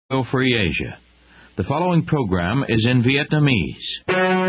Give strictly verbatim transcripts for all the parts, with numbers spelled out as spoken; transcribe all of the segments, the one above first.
Free Asia. The following program is in Vietnamese.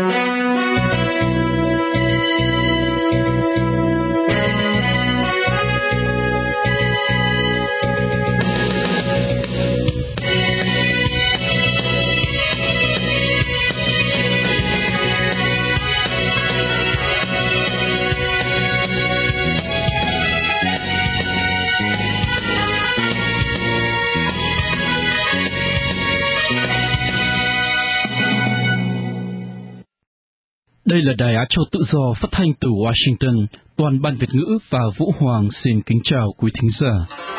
Đây là Đài Á Châu Tự Do phát thanh từ Washington. Toàn ban Việt ngữ và Vũ Hoàng xin kính chào quý thính giả.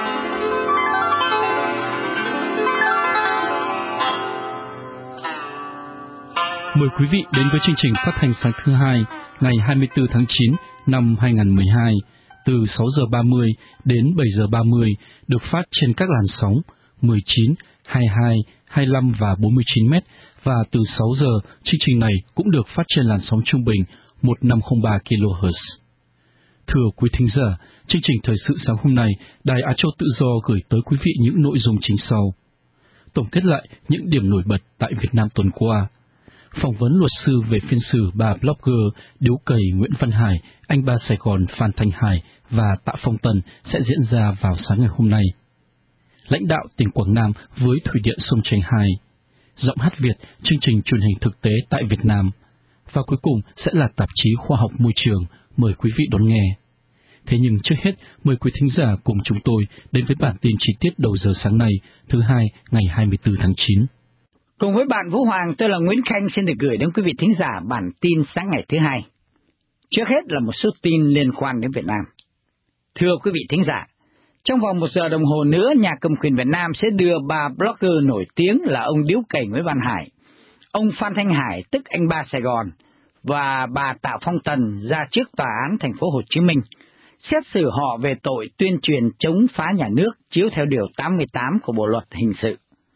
Mời quý vị đến với chương trình phát thanh sáng thứ hai, ngày hai mươi tư tháng chín năm hai nghìn không trăm mười hai, từ sáu giờ ba mươi đến bảy giờ ba mươi, được phát trên các làn sóng mười chín, hai mươi hai, hai mươi lăm và bốn mươi chín mét, và từ sáu giờ, chương trình này cũng được phát trên làn sóng trung bình một nghìn năm trăm linh ba ki lô héc. Thưa quý thính giả, chương trình thời sự sáng hôm nay, Đài Á Châu Tự Do gửi tới quý vị những nội dung chính sau. Tổng kết lại những điểm nổi bật tại Việt Nam tuần qua. Phỏng vấn luật sư về phiên xử bà blogger điếu cày Nguyễn Văn Hải, anh ba Sài Gòn Phan Thanh Hải và Tạ Phong Tần sẽ diễn ra vào sáng ngày hôm nay. Lãnh đạo tỉnh Quảng Nam với Thủy điện Sông Chanh hai. Giọng hát Việt, chương trình truyền hình thực tế tại Việt Nam. Và cuối cùng sẽ là tạp chí Khoa học Môi trường. Mời quý vị đón nghe. Thế nhưng trước hết, mời quý thính giả cùng chúng tôi đến với bản tin chi tiết đầu giờ sáng nay, thứ hai, ngày hai mươi tư tháng chín. Cùng với bạn Vũ Hoàng, tôi là Nguyễn Khanh xin được gửi đến quý vị thính giả bản tin sáng ngày thứ hai. Trước hết là một số tin liên quan đến Việt Nam. Thưa quý vị thính giả, trong vòng một giờ đồng hồ nữa, nhà cầm quyền Việt Nam sẽ đưa ba blogger nổi tiếng là ông điếu cày Nguyễn Văn Hải, ông Phan Thanh Hải tức anh ba Sài Gòn và bà Tạ Phong Tần ra trước tòa án thành phố Hồ Chí Minh, xét xử họ về tội tuyên truyền chống phá nhà nước chiếu theo điều tám mươi tám của Bộ luật hình sự.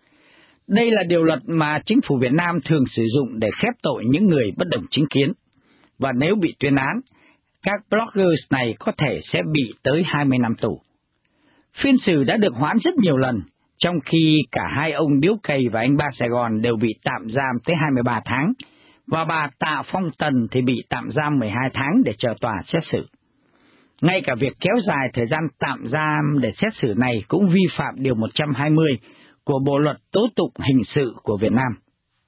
Đây là điều luật mà chính phủ Việt Nam thường sử dụng để khép tội những người bất đồng chính kiến, và nếu bị tuyên án, các bloggers này có thể sẽ bị tới hai mươi năm tù. Phiên xử đã được hoãn rất nhiều lần, trong khi cả hai ông điếu cày và anh ba Sài Gòn đều bị tạm giam tới hai mươi ba tháng, và bà Tạ Phong Tần thì bị tạm giam mười hai tháng để chờ tòa xét xử. Ngay cả việc kéo dài thời gian tạm giam để xét xử này cũng vi phạm điều một trăm hai mươi của Bộ luật tố tụng hình sự của Việt Nam.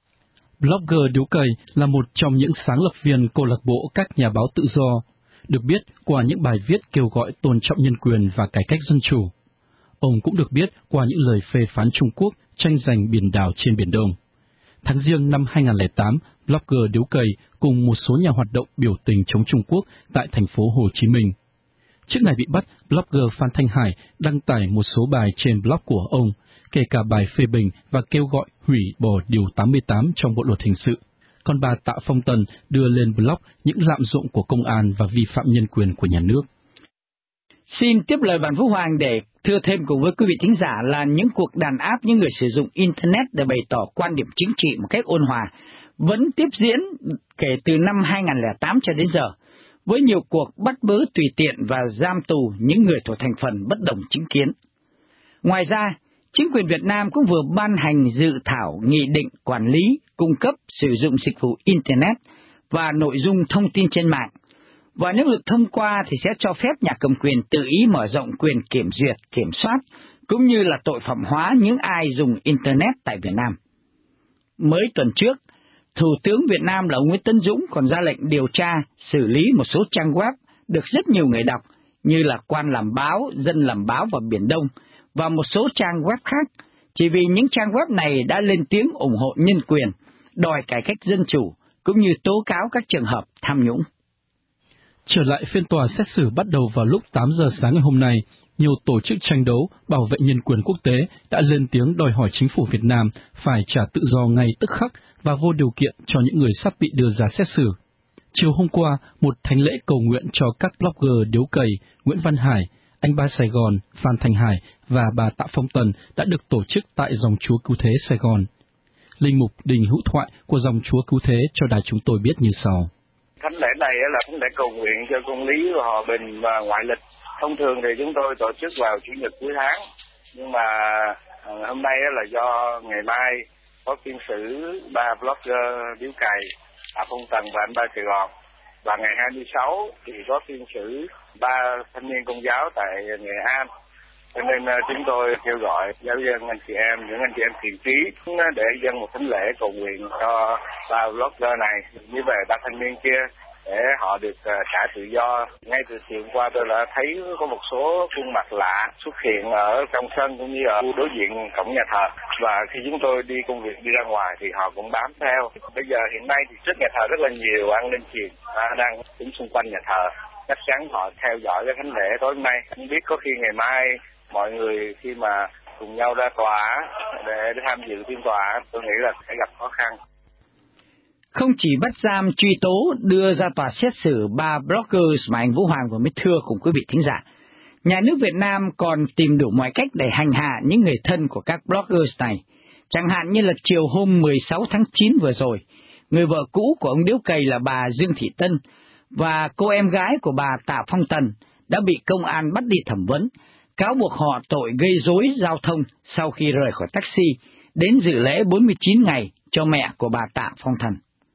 Blogger điếu cày là một trong những sáng lập viên câu lạc bộ các nhà báo tự do, được biết qua những bài viết kêu gọi tôn trọng nhân quyền và cải cách dân chủ. Ông cũng được biết qua những lời phê phán Trung Quốc tranh giành biển đảo trên Biển Đông. Tháng Giêng năm hai nghìn không trăm lẻ tám, blogger điếu cày cùng một số nhà hoạt động biểu tình chống Trung Quốc tại thành phố Hồ Chí Minh. Trước ngày bị bắt, blogger Phan Thanh Hải đăng tải một số bài trên blog của ông, kể cả bài phê bình và kêu gọi hủy bỏ điều tám mươi tám trong Bộ luật hình sự. Còn bà Tạ Phong Tần đưa lên blog những lạm dụng của công an và vi phạm nhân quyền của nhà nước. Xin tiếp lời bạn Vũ Hoàng để thưa thêm cùng với quý vị thính giả là những cuộc đàn áp những người sử dụng Internet để bày tỏ quan điểm chính trị một cách ôn hòa vẫn tiếp diễn kể từ năm hai nghìn không trăm lẻ tám cho đến giờ, với nhiều cuộc bắt bớ tùy tiện và giam tù những người thuộc thành phần bất đồng chính kiến. Ngoài ra, chính quyền Việt Nam cũng vừa ban hành dự thảo nghị định quản lý, cung cấp, sử dụng dịch vụ Internet và nội dung thông tin trên mạng, và nếu được thông qua thì sẽ cho phép nhà cầm quyền tự ý mở rộng quyền kiểm duyệt, kiểm soát, cũng như là tội phạm hóa những ai dùng Internet tại Việt Nam. Mới tuần trước, Thủ tướng Việt Nam là ông Nguyễn Tấn Dũng còn ra lệnh điều tra, xử lý một số trang web được rất nhiều người đọc, như là Quan Làm Báo, Dân Làm Báo và Biển Đông, và một số trang web khác, chỉ vì những trang web này đã lên tiếng ủng hộ nhân quyền, đòi cải cách dân chủ, cũng như tố cáo các trường hợp tham nhũng. Trở lại phiên tòa xét xử bắt đầu vào lúc tám giờ sáng ngày hôm nay, nhiều tổ chức tranh đấu bảo vệ nhân quyền quốc tế đã lên tiếng đòi hỏi chính phủ Việt Nam phải trả tự do ngay tức khắc và vô điều kiện cho những người sắp bị đưa ra xét xử. Chiều hôm qua, một thánh lễ cầu nguyện cho các blogger điếu cày Nguyễn Văn Hải, anh ba Sài Gòn, Phan Thanh Hải và bà Tạ Phong Tần đã được tổ chức tại Dòng Chúa Cứu Thế Sài Gòn. Linh mục Đình Hữu Thoại của Dòng Chúa Cứu Thế cho đài chúng tôi biết như sau. Thánh lễ này là thánh lễ cầu nguyện cho công lý, hòa bình và ngoại lịch. Thông thường thì chúng tôi tổ chức vào chủ nhật cuối tháng, nhưng mà Hôm nay là do ngày mai có phiên xử ba blogger Điếu Cày, Tạ Phong Tần và anh Ba Sài Gòn. Và ngày hai mươi sáu thì có phiên xử ba thanh niên Công giáo tại Nghệ An. Cho nên uh, chúng tôi kêu gọi giáo dân, anh chị em, những anh chị em thiện trí để dâng một thánh lễ cầu nguyện cho ba blogger này như vậy ba thanh niên kia để họ được uh, trả tự do. Ngay từ chiều qua tôi đã thấy có một số khuôn mặt lạ xuất hiện ở trong sân cũng như ở đối diện cổng nhà thờ. Và khi chúng tôi đi công việc đi ra ngoài thì họ cũng bám theo. Bây giờ hiện nay thì trước nhà thờ rất là nhiều an ninh chìm đang đứng xung quanh nhà thờ. Chắc chắn họ theo dõi cái thánh lễ tối hôm nay. Không biết có khi ngày mai mọi người khi mà cùng nhau ra tòa để tham dự phiên tòa, tôi nghĩ là sẽ gặp khó khăn. Không chỉ bắt giam truy tố đưa ra tòa xét xử ba bloggers mà anh Vũ Hoàng vừa mới thưa cùng quý vị thính giả, nhà nước Việt Nam còn tìm đủ mọi cách để hành hạ những người thân của các bloggers này. Chẳng hạn như là chiều hôm mười sáu tháng chín vừa rồi, người vợ cũ của ông Điếu Cày là bà Dương Thị Tân và cô em gái của bà Tạ Phong Tần đã bị công an bắt đi thẩm vấn, cáo buộc họ tội gây rối giao thông sau khi rời khỏi taxi đến dự lễ bốn mươi chín ngày cho mẹ của bà Tạ Phong Tần.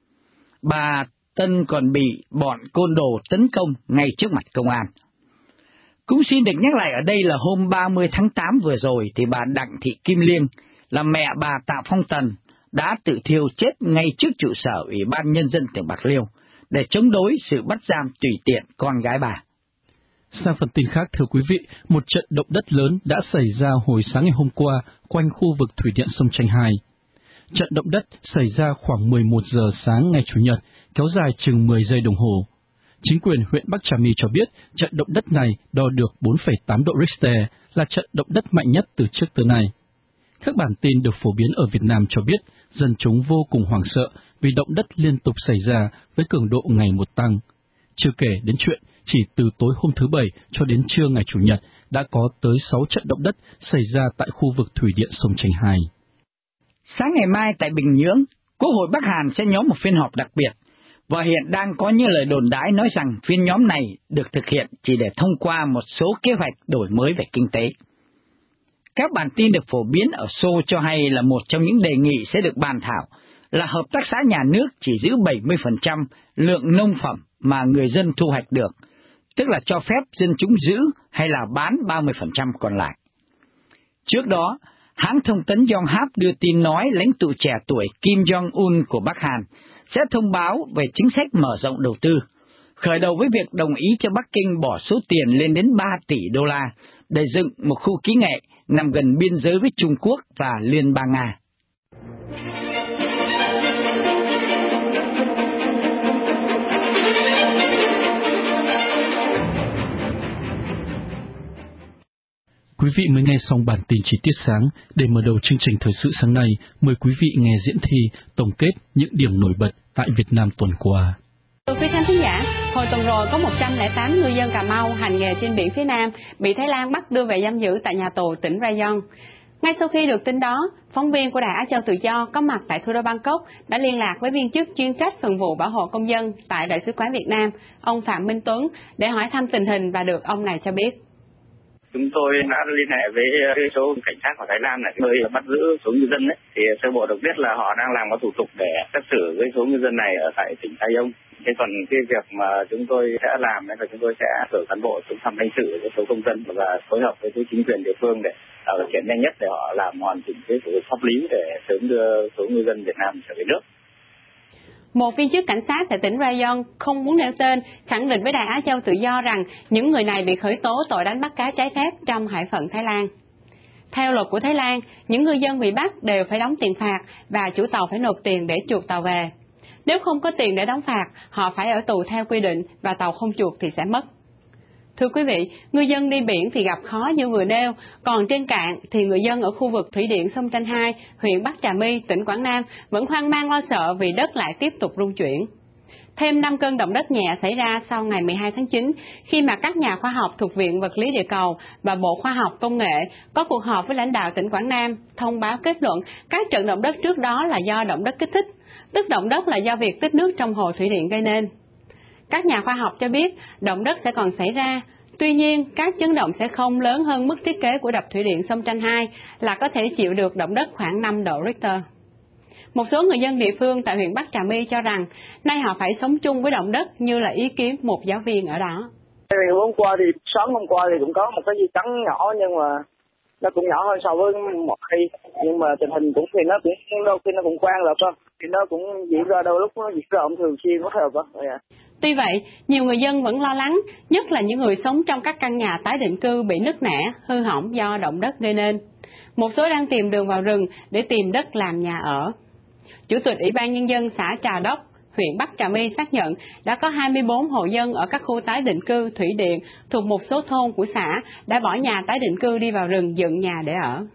Bà Tân còn bị bọn côn đồ tấn công ngay trước mặt công an. Cũng xin được nhắc lại ở đây là hôm ba mươi tháng tám vừa rồi thì bà Đặng Thị Kim Liên là mẹ bà Tạ Phong Tần đã tự thiêu chết ngay trước trụ sở Ủy ban Nhân dân tỉnh Bạc Liêu để chống đối sự bắt giam tùy tiện con gái bà. Sang phần tin khác, thưa quý vị, một trận động đất lớn đã xảy ra hồi sáng ngày hôm qua quanh khu vực thủy điện sông Chanh hai. Trận động đất xảy ra khoảng mười một giờ sáng ngày Chủ nhật, kéo dài chừng mười giây đồng hồ. Chính quyền huyện Bắc Trà My cho biết trận động đất này đo được bốn phẩy tám độ Richter, là trận động đất mạnh nhất từ trước tới nay. Các bản tin được phổ biến ở Việt Nam cho biết dân chúng vô cùng hoảng sợ vì động đất liên tục xảy ra với cường độ ngày một tăng. Chưa kể đến chuyện chỉ từ tối hôm thứ Bảy cho đến trưa ngày Chủ nhật đã có tới sáu trận động đất xảy ra tại khu vực thủy điện sông Chanh hai. Sáng ngày mai tại Bình Nhưỡng, Quốc hội Bắc Hàn sẽ nhóm một phiên họp đặc biệt, và hiện đang có những lời đồn đãi nói rằng phiên nhóm này được thực hiện chỉ để thông qua một số kế hoạch đổi mới về kinh tế. Các bản tin được phổ biến ở Seoul cho hay là một trong những đề nghị sẽ được bàn thảo là hợp tác xã nhà nước chỉ giữ bảy mươi phần trăm lượng nông phẩm mà người dân thu hoạch được, tức là cho phép dân chúng giữ hay là bán ba mươi phần trăm còn lại. Trước đó, hãng thông tấn Yonhap đưa tin nói lãnh tụ trẻ tuổi Kim Jong-un của Bắc Hàn sẽ thông báo về chính sách mở rộng đầu tư, khởi đầu với việc đồng ý cho Bắc Kinh bỏ số tiền lên đến ba tỷ đô la để dựng một khu kỹ nghệ nằm gần biên giới với Trung Quốc và Liên bang Nga. Quý vị mới nghe xong bản tin chi tiết sáng. Để mở đầu chương trình thời sự sáng nay, mời quý vị nghe diễn thi tổng kết những điểm nổi bật tại Việt Nam tuần qua. Thưa quý khán thính giả, hồi tuần rồi có một trăm lẻ tám ngư dân Cà Mau hành nghề trên biển phía Nam bị Thái Lan bắt đưa về giam giữ tại nhà tù tỉnh Rayong. Ngay sau khi được tin đó, phóng viên của Đài Á Châu Tự Do có mặt tại thủ đô Bangkok đã liên lạc với viên chức chuyên trách phần vụ bảo hộ công dân tại Đại sứ quán Việt Nam, ông Phạm Minh Tuấn, để hỏi thăm tình hình và được ông này cho biết. Chúng tôi đã liên hệ với số cảnh sát của Thái Lan là nơi bắt giữ số ngư dân ấy, thì sơ bộ được biết là họ đang làm các thủ tục để xét xử với số ngư dân này ở tại tỉnh Rayong. Thế còn cái việc mà chúng tôi sẽ làm là chúng tôi sẽ cử cán bộ xuống thăm lãnh sự với số công dân và phối hợp với chính quyền địa phương để tạo điều kiện nhanh nhất để họ làm hoàn chỉnh cái thủ tục pháp lý để sớm đưa số ngư dân Việt Nam trở về nước. Một viên chức cảnh sát tại tỉnh Rayong không muốn nêu tên khẳng định với Đài Á Châu Tự Do rằng những người này bị khởi tố tội đánh bắt cá trái phép trong hải phận Thái Lan. Theo luật của Thái Lan, những ngư dân bị bắt đều phải đóng tiền phạt và chủ tàu phải nộp tiền để chuộc tàu về. Nếu không có tiền để đóng phạt, họ phải ở tù theo quy định và tàu không chuộc thì sẽ mất. Thưa quý vị, ngư dân đi biển thì gặp khó như vừa nêu, còn trên cạn thì người dân ở khu vực thủy điện sông Chanh hai, huyện Bắc Trà My, tỉnh Quảng Nam vẫn hoang mang lo sợ vì đất lại tiếp tục rung chuyển. Thêm năm cơn động đất nhẹ xảy ra sau ngày mười hai tháng chín, khi mà các nhà khoa học thuộc Viện Vật lý Địa cầu và Bộ Khoa học Công nghệ có cuộc họp với lãnh đạo tỉnh Quảng Nam thông báo kết luận các trận động đất trước đó là do động đất kích thích, tức động đất là do việc tích nước trong hồ thủy điện gây nên. Các nhà khoa học cho biết động đất sẽ còn xảy ra, Tuy nhiên, các chấn động sẽ không lớn hơn mức thiết kế của đập thủy điện sông Tranh hai là có thể chịu được động đất khoảng năm độ Richter. Một số người dân địa phương tại huyện Bắc Trà My cho rằng nay họ phải sống chung với động đất như là ý kiến một giáo viên ở đó. Hôm qua thì sáng hôm qua thì cũng có một cái dư chấn nhỏ nhưng mà nó cũng nhỏ hơn so với một khi, nhưng mà tình hình cũng thì nó cũng đôi khi nó cũng quen rồi cơ, thì nó cũng diễn ra đôi lúc nó diễn ra cũng thường xuyên có rồi cơ. Tuy vậy, nhiều người dân vẫn lo lắng, nhất là những người sống trong các căn nhà tái định cư bị nứt nẻ, hư hỏng do động đất gây nên. Một số đang tìm đường vào rừng để tìm đất làm nhà ở. Chủ tịch Ủy ban Nhân dân xã Trà Đốc, huyện Bắc Trà My xác nhận đã có hai mươi bốn hộ dân ở các khu tái định cư thủy điện thuộc một số thôn của xã đã bỏ nhà tái định cư đi vào rừng dựng nhà để ở.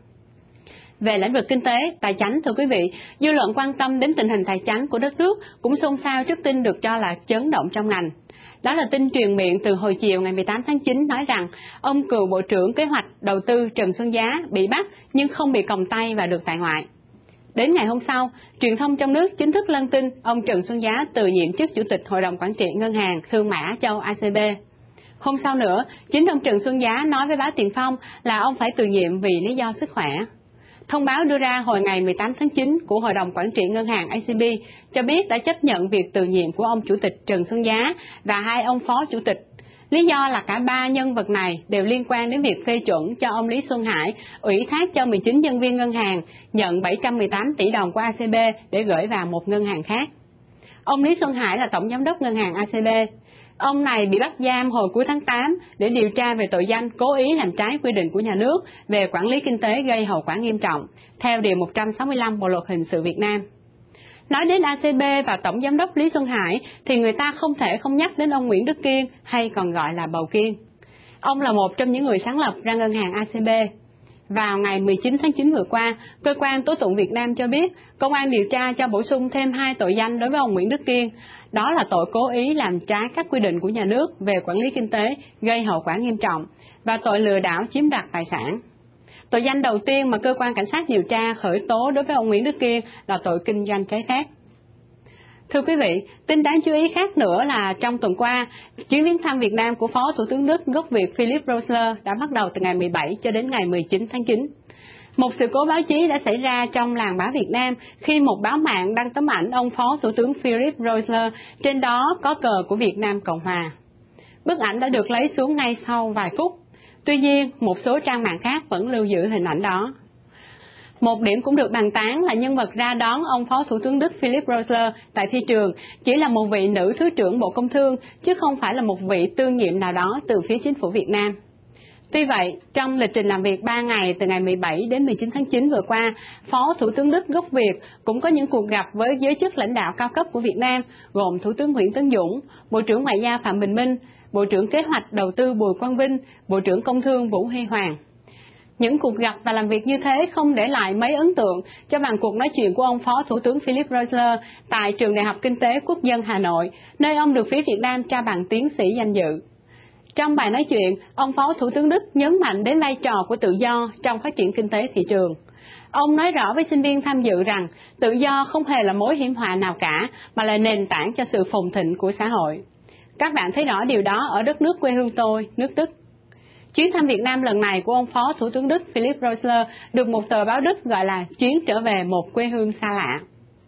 Về lĩnh vực kinh tế, tài chánh, thưa quý vị, dư luận quan tâm đến tình hình tài chánh của đất nước cũng xôn xao trước tin được cho là chấn động trong ngành. Đó là tin truyền miệng từ hồi chiều ngày mười tám tháng chín nói rằng ông cựu Bộ trưởng Kế hoạch Đầu tư Trần Xuân Giá bị bắt nhưng không bị còng tay và được tại ngoại. Đến ngày hôm sau, truyền thông trong nước chính thức lân tin ông Trần Xuân Giá từ nhiệm chức Chủ tịch Hội đồng Quản trị Ngân hàng Thương mại Á Châu A C B. Hôm sau nữa, chính ông Trần Xuân Giá nói với báo Tiền Phong là ông phải từ nhiệm vì lý do sức khỏe. Thông báo đưa ra hồi ngày mười tám tháng chín của Hội đồng Quản trị Ngân hàng A C B cho biết đã chấp nhận việc từ nhiệm của ông Chủ tịch Trần Xuân Giá và hai ông Phó Chủ tịch. Lý do là cả ba nhân vật này đều liên quan đến việc phê chuẩn cho ông Lý Xuân Hải ủy thác cho mười chín nhân viên ngân hàng nhận bảy trăm mười tám tỷ đồng của A C B để gửi vào một ngân hàng khác. Ông Lý Xuân Hải là tổng giám đốc ngân hàng A C B. Ông này bị bắt giam hồi cuối tháng tám để điều tra về tội danh cố ý làm trái quy định của nhà nước về quản lý kinh tế gây hậu quả nghiêm trọng, theo Điều một trăm sáu mươi lăm Bộ Luật Hình sự Việt Nam. Nói đến A C B và Tổng Giám đốc Lý Xuân Hải thì người ta không thể không nhắc đến ông Nguyễn Đức Kiên hay còn gọi là Bầu Kiên. Ông là một trong những người sáng lập ra ngân hàng A C B. Vào ngày mười chín tháng chín vừa qua, Cơ quan Tố tụng Việt Nam cho biết công an điều tra cho bổ sung thêm hai tội danh đối với ông Nguyễn Đức Kiên. Đó là tội cố ý làm trái các quy định của nhà nước về quản lý kinh tế gây hậu quả nghiêm trọng và tội lừa đảo chiếm đoạt tài sản. Tội danh đầu tiên mà cơ quan cảnh sát điều tra khởi tố đối với ông Nguyễn Đức Kiên là tội kinh doanh trái phép. Thưa quý vị, tin đáng chú ý khác nữa là trong tuần qua, chuyến viếng thăm Việt Nam của Phó Thủ tướng Đức gốc Việt Philipp Rösler đã bắt đầu từ ngày mười bảy cho đến ngày mười chín tháng chín. Một sự cố báo chí đã xảy ra trong làng báo Việt Nam khi một báo mạng đăng tấm ảnh ông Phó Thủ tướng Philipp Rösler, trên đó có cờ của Việt Nam Cộng Hòa. Bức ảnh đã được lấy xuống ngay sau vài phút. Tuy nhiên, một số trang mạng khác vẫn lưu giữ hình ảnh đó. Một điểm cũng được bàn tán là nhân vật ra đón ông Phó Thủ tướng Đức Philipp Rösler tại phi trường chỉ là một vị nữ Thứ trưởng Bộ Công Thương, chứ không phải là một vị tương nhiệm nào đó từ phía chính phủ Việt Nam. Tuy vậy, trong lịch trình làm việc ba ngày từ ngày mười bảy đến mười chín tháng chín vừa qua, Phó Thủ tướng Đức gốc Việt cũng có những cuộc gặp với giới chức lãnh đạo cao cấp của Việt Nam, gồm Thủ tướng Nguyễn Tấn Dũng, Bộ trưởng Ngoại giao Phạm Bình Minh, Bộ trưởng Kế hoạch Đầu tư Bùi Quang Vinh, Bộ trưởng Công thương Vũ Huy Hoàng. Những cuộc gặp và làm việc như thế không để lại mấy ấn tượng cho bằng cuộc nói chuyện của ông Phó Thủ tướng Philipp Rösler tại Trường Đại học Kinh tế Quốc dân Hà Nội, nơi ông được phía Việt Nam trao bằng tiến sĩ danh dự. Trong bài nói chuyện, ông Phó Thủ tướng Đức nhấn mạnh đến vai trò của tự do trong phát triển kinh tế thị trường. Ông nói rõ với sinh viên tham dự rằng tự do không hề là mối hiểm họa nào cả, mà là nền tảng cho sự phồn thịnh của xã hội. Các bạn thấy rõ điều đó ở đất nước quê hương tôi, nước Đức. Chuyến thăm Việt Nam lần này của ông Phó Thủ tướng Đức Philipp Rösler được một tờ báo Đức gọi là chuyến trở về một quê hương xa lạ.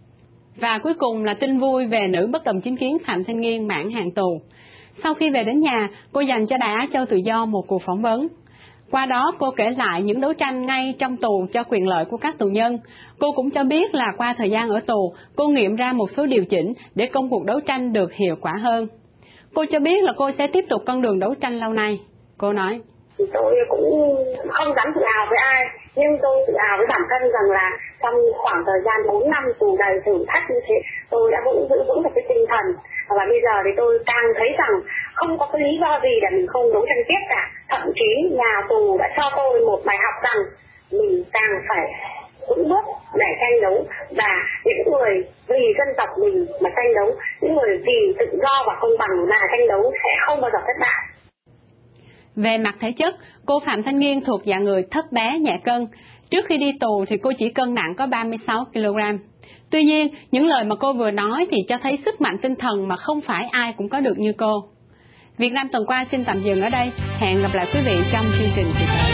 Và cuối cùng là tin vui về nữ bất đồng chính kiến Phạm Thanh Nghiên mãn hạn tù. Sau khi về đến nhà, cô dành cho Đài Á Châu Tự Do một cuộc phỏng vấn. Qua đó, cô kể lại những đấu tranh ngay trong tù cho quyền lợi của các tù nhân. Cô cũng cho biết là qua thời gian ở tù, cô nghiệm ra một số điều chỉnh để công cuộc đấu tranh được hiệu quả hơn. Cô cho biết là cô sẽ tiếp tục con đường đấu tranh lâu nay. Cô nói: Tôi cũng không dám tự hào với ai, nhưng tôi tự hào với bản thân rằng là trong khoảng thời gian bốn năm tù đầy thử thách như thế, tôi đã vững giữ vững được cái tinh thần. Và bây giờ thì tôi càng thấy rằng không có cái lý do gì để mình không đấu tranh tiếp cả. Thậm chí nhà tù đã cho tôi một bài học rằng mình càng phải vững bước để tranh đấu, và những người vì dân tộc mình mà tranh đấu, những người vì tự do và công bằng mà tranh đấu sẽ không bao giờ thất bại. Về mặt thể chất, cô Phạm Thanh Nghiên thuộc dạng người thấp bé nhẹ cân. Trước khi đi tù thì cô chỉ cân nặng có ba mươi sáu ki lô gam. Tuy nhiên, những lời mà cô vừa nói thì cho thấy sức mạnh tinh thần mà không phải ai cũng có được như cô. Việt Nam tuần qua xin tạm dừng ở đây. Hẹn gặp lại quý vị trong chương trình kỳ tới.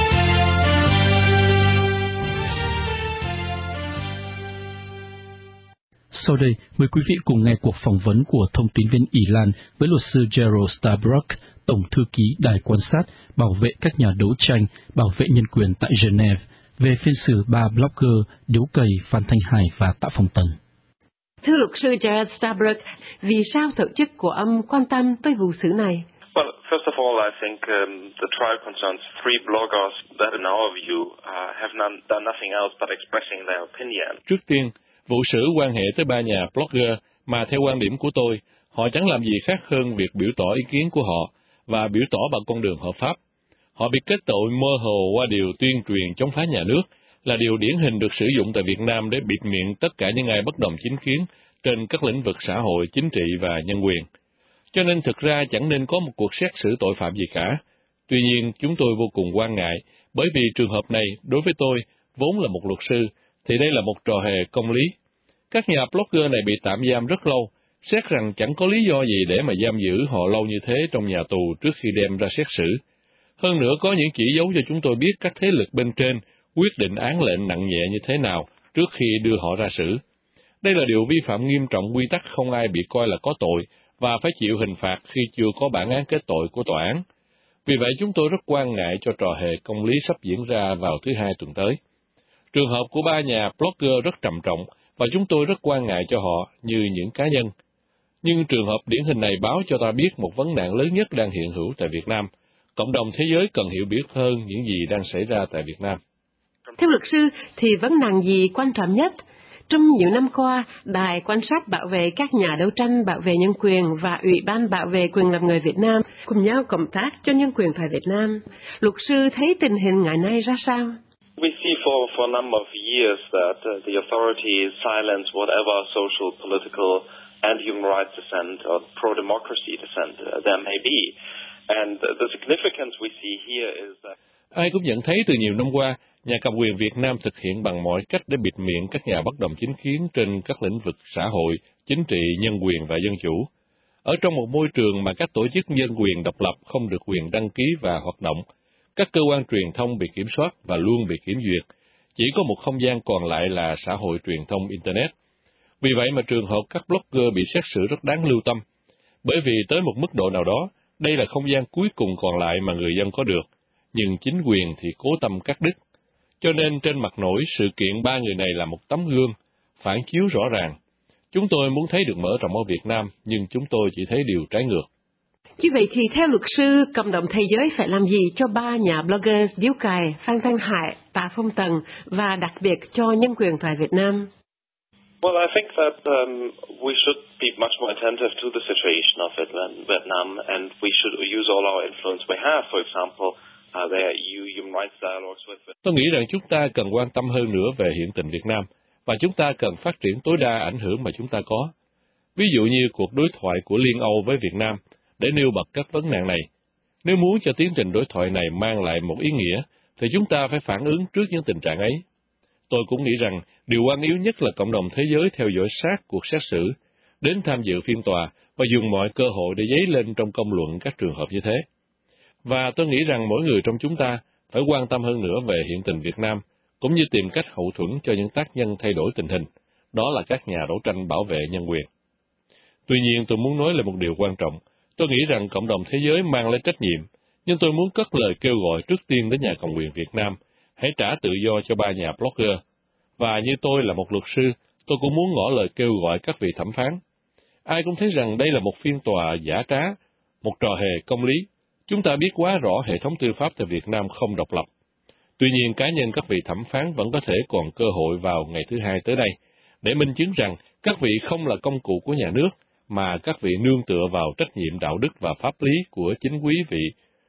Sau đây, mời quý vị cùng nghe cuộc phỏng vấn của thông tín viên Ỷ Lan với luật sư Gerald Starbrook, Tổng thư ký Đài quan sát bảo vệ các nhà đấu tranh, bảo vệ nhân quyền tại Geneva, về phiên xử ba blogger Điếu Cày, Phan Thanh Hải và Tạ Phong Tần. Thưa luật sư Gerald Starbrook, vì sao tổ chức của ông quan tâm tới vụ xử này? Well, first of all, I think um, the trial concerns three bloggers that, in our view, uh, have none, done nothing else but expressing their opinion. Trước tiên, vụ xử quan hệ tới ba nhà blogger mà theo quan điểm của tôi, họ chẳng làm gì khác hơn việc biểu tỏ ý kiến của họ và biểu tỏ bằng con đường hợp pháp. Họ bị kết tội mơ hồ qua điều tuyên truyền chống phá nhà nước, là điều điển hình được sử dụng tại Việt Nam để bịt miệng tất cả những ai bất đồng chính kiến trên các lĩnh vực xã hội, chính trị và nhân quyền. Cho nên thực ra chẳng nên có một cuộc xét xử tội phạm gì cả. Tuy nhiên, chúng tôi vô cùng quan ngại, bởi vì trường hợp này, đối với tôi, vốn là một luật sư, thì đây là một trò hề công lý. Các nhà blogger này bị tạm giam rất lâu, xét rằng chẳng có lý do gì để mà giam giữ họ lâu như thế trong nhà tù trước khi đem ra xét xử. Hơn nữa, có những chỉ dấu cho chúng tôi biết các thế lực bên trên quyết định án lệnh nặng nhẹ như thế nào trước khi đưa họ ra xử. Đây là điều vi phạm nghiêm trọng quy tắc không ai bị coi là có tội và phải chịu hình phạt khi chưa có bản án kết tội của tòa án. Vì vậy, chúng tôi rất quan ngại cho trò hề công lý sắp diễn ra vào thứ Hai tuần tới. Trường hợp của ba nhà blogger rất trầm trọng và chúng tôi rất quan ngại cho họ như những cá nhân. Nhưng trường hợp điển hình này báo cho ta biết một vấn nạn lớn nhất đang hiện hữu tại Việt Nam. Cộng đồng thế giới cần hiểu biết hơn những gì đang xảy ra tại Việt Nam. Theo luật sư, thì vấn nạn gì quan trọng nhất? Trong nhiều năm qua, Đài quan sát bảo vệ các nhà đấu tranh bảo vệ nhân quyền và Ủy ban bảo vệ quyền làm người Việt Nam cùng nhau cộng tác cho nhân quyền tại Việt Nam. Luật sư thấy tình hình ngày nay ra sao? We see for, for a number of years that uh, the authorities silence whatever social, political and human rights dissent or pro-democracy dissent uh, there may be. And uh, the significance we see here is that... Ai cũng nhận thấy từ nhiều năm qua, nhà cầm quyền Việt Nam thực hiện bằng mọi cách để bịt miệng các nhà bất đồng chính kiến trên các lĩnh vực xã hội, chính trị, nhân quyền và dân chủ. Ở trong một môi trường mà các tổ chức nhân quyền độc lập không được quyền đăng ký và hoạt động, các cơ quan truyền thông bị kiểm soát và luôn bị kiểm duyệt, chỉ có một không gian còn lại là xã hội truyền thông Internet. Vì vậy mà trường hợp các blogger bị xét xử rất đáng lưu tâm, bởi vì tới một mức độ nào đó, đây là không gian cuối cùng còn lại mà người dân có được, nhưng chính quyền thì cố tâm cắt đứt. Cho nên trên mặt nổi, sự kiện ba người này là một tấm gương, phản chiếu rõ ràng. Chúng tôi muốn thấy được mở rộng ở Việt Nam, nhưng chúng tôi chỉ thấy điều trái ngược. Như vậy thì theo luật sư, cộng đồng thế giới phải làm gì cho ba nhà blogger Điếu Cày, Phan Thanh Hải, Tạ Phong Tần và đặc biệt cho nhân quyền tại Việt Nam? Well, I think that um, we should be much more attentive to the situation of Vietnam, and we should use all our influence we have. For example, uh, there are E U human rights dialogues with. Tôi nghĩ rằng chúng ta cần quan tâm hơn nữa về hiện tình Việt Nam, và chúng ta cần phát triển tối đa ảnh hưởng mà chúng ta có. Ví dụ như cuộc đối thoại của Liên Âu với Việt Nam để nêu bật các vấn nạn này. Nếu muốn cho tiến trình đối thoại này mang lại một ý nghĩa, thì chúng ta phải phản ứng trước những tình trạng ấy. Tôi cũng nghĩ rằng điều quan yếu nhất là cộng đồng thế giới theo dõi sát cuộc xét xử, đến tham dự phiên tòa và dùng mọi cơ hội để dấy lên trong công luận các trường hợp như thế. Và tôi nghĩ rằng mỗi người trong chúng ta phải quan tâm hơn nữa về hiện tình Việt Nam, cũng như tìm cách hậu thuẫn cho những tác nhân thay đổi tình hình, đó là các nhà đấu tranh bảo vệ nhân quyền. Tuy nhiên, tôi muốn nói là một điều quan trọng. Tôi nghĩ rằng cộng đồng thế giới mang lấy trách nhiệm, nhưng tôi muốn cất lời kêu gọi trước tiên đến nhà cầm quyền Việt Nam, hãy trả tự do cho ba nhà blogger. Và như tôi là một luật sư, tôi cũng muốn ngỏ lời kêu gọi các vị thẩm phán. Ai cũng thấy rằng đây là một phiên tòa giả trá, một trò hề công lý. Chúng ta biết quá rõ hệ thống tư pháp tại Việt Nam không độc lập. Tuy nhiên, cá nhân các vị thẩm phán vẫn có thể còn cơ hội vào ngày thứ Hai tới đây, để minh chứng rằng các vị không là công cụ của nhà nước, mà các vị nương tựa vào trách nhiệm đạo đức và pháp lý của chính quý vị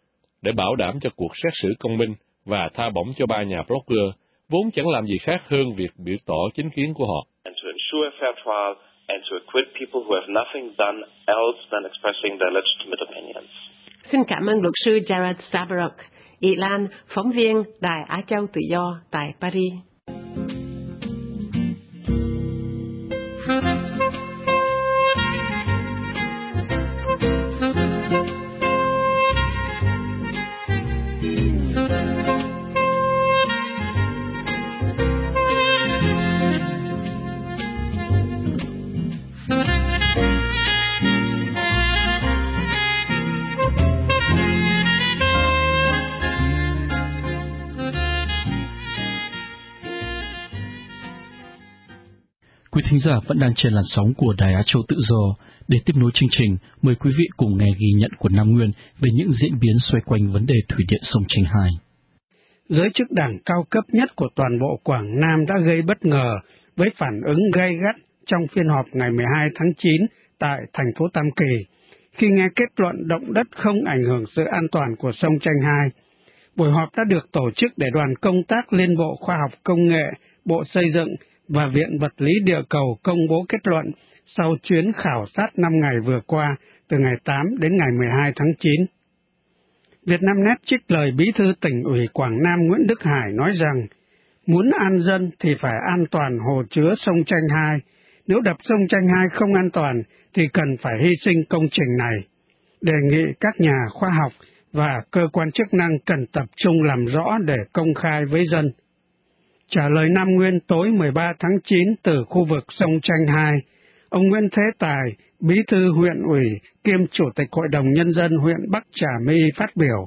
để bảo đảm cho cuộc xét xử công minh và tha bổng cho ba nhà blogger, vốn chẳng làm gì khác hơn việc biểu tỏ chính kiến của họ. And to ensure a fair trial and to acquit people who have nothing done else than expressing their legitimate opinions. Xin cảm ơn luật sư Gerald Starbrook. Ỷ Lan, phóng viên Đài Á Châu Tự Do tại Paris. Thank you. Quý thính giả vẫn đang trên làn sóng của Đài Á Châu Tự Do. Để tiếp nối chương trình, mời quý vị cùng nghe ghi nhận của Nam Nguyên về những diễn biến xoay quanh vấn đề thủy điện sông Chanh hai. Giới chức đảng cao cấp nhất của toàn bộ Quảng Nam đã gây bất ngờ với phản ứng gay gắt trong phiên họp ngày mười hai tháng chín tại thành phố Tam Kỳ, khi nghe kết luận động đất không ảnh hưởng sự an toàn của sông Chanh hai. Buổi họp đã được tổ chức để đoàn công tác Liên Bộ Khoa học Công nghệ, Bộ Xây dựng và Viện Vật lý Địa cầu công bố kết luận sau chuyến khảo sát năm ngày vừa qua, từ ngày tám đến ngày mười hai tháng chín. Vietnamnet trích lời Bí thư Tỉnh ủy Quảng Nam Nguyễn Đức Hải nói rằng, muốn an dân thì phải an toàn hồ chứa sông Chanh hai. Nếu đập sông Chanh hai không an toàn thì cần phải hy sinh công trình này. Đề nghị các nhà khoa học và cơ quan chức năng cần tập trung làm rõ để công khai với dân. Trả lời Nam Nguyên tối mười ba tháng chín từ khu vực sông Chanh hai, ông Nguyễn Thế Tài, Bí thư huyện ủy kiêm Chủ tịch Hội đồng Nhân dân huyện Bắc Trà My phát biểu.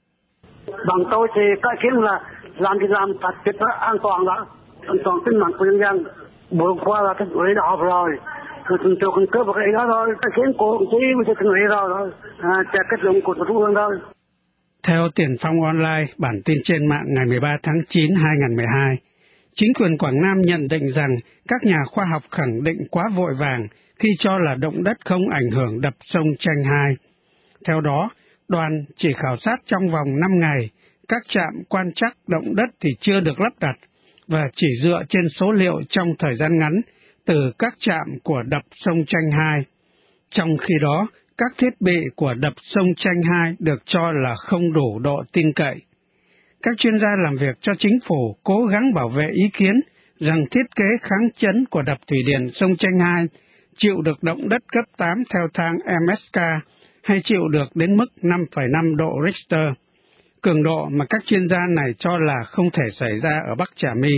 Bằng tôi thì cái kiến là làm thì làm thật tuyệt đối an toàn đó, an toàn tính mạng của nhân dân. Vừa qua là cái ủy đã họp rồi, thì chúng tôi còn cơ vào cái đó thôi, cái kiến của ông chí với cái ủy rồi thôi, à, kết luận của Trung ương thôi. Theo Tiền Phong Online, bản tin trên mạng ngày mười ba tháng chín năm hai nghìn không trăm mười hai, chính quyền Quảng Nam nhận định rằng các nhà khoa học khẳng định quá vội vàng khi cho là động đất không ảnh hưởng đập sông Chanh hai. Theo đó, đoàn chỉ khảo sát trong vòng năm ngày, các trạm quan trắc động đất thì chưa được lắp đặt và chỉ dựa trên số liệu trong thời gian ngắn từ các trạm của đập sông Chanh hai. Trong khi đó, các thiết bị của đập sông Chanh hai được cho là không đủ độ tin cậy. Các chuyên gia làm việc cho chính phủ cố gắng bảo vệ ý kiến rằng thiết kế kháng chấn của đập thủy điện sông Chanh hai chịu được động đất cấp tám theo thang em ét ca hay chịu được đến mức năm phẩy năm độ Richter, cường độ mà các chuyên gia này cho là không thể xảy ra ở Bắc Trà My.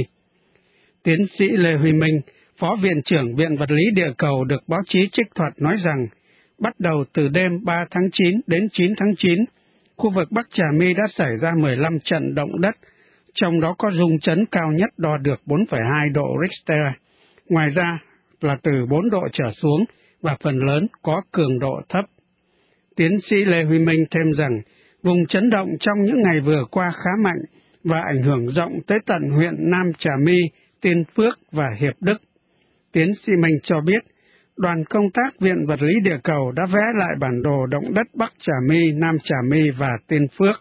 Tiến sĩ Lê Huy Minh, Phó Viện trưởng Viện Vật lý Địa cầu được báo chí trích thuật nói rằng, bắt đầu từ đêm ba tháng chín đến chín tháng chín, khu vực Bắc Trà My đã xảy ra mười lăm trận động đất, trong đó có rung chấn cao nhất đo được bốn phẩy hai độ Richter. Ngoài ra là từ bốn độ trở xuống và phần lớn có cường độ thấp. Tiến sĩ Lê Huy Minh thêm rằng, vùng chấn động trong những ngày vừa qua khá mạnh và ảnh hưởng rộng tới tận huyện Nam Trà My, Tiên Phước và Hiệp Đức. Tiến sĩ Minh cho biết, đoàn công tác Viện Vật lý Địa cầu đã vẽ lại bản đồ động đất Bắc Trà My, Nam Trà My và Tiên Phước.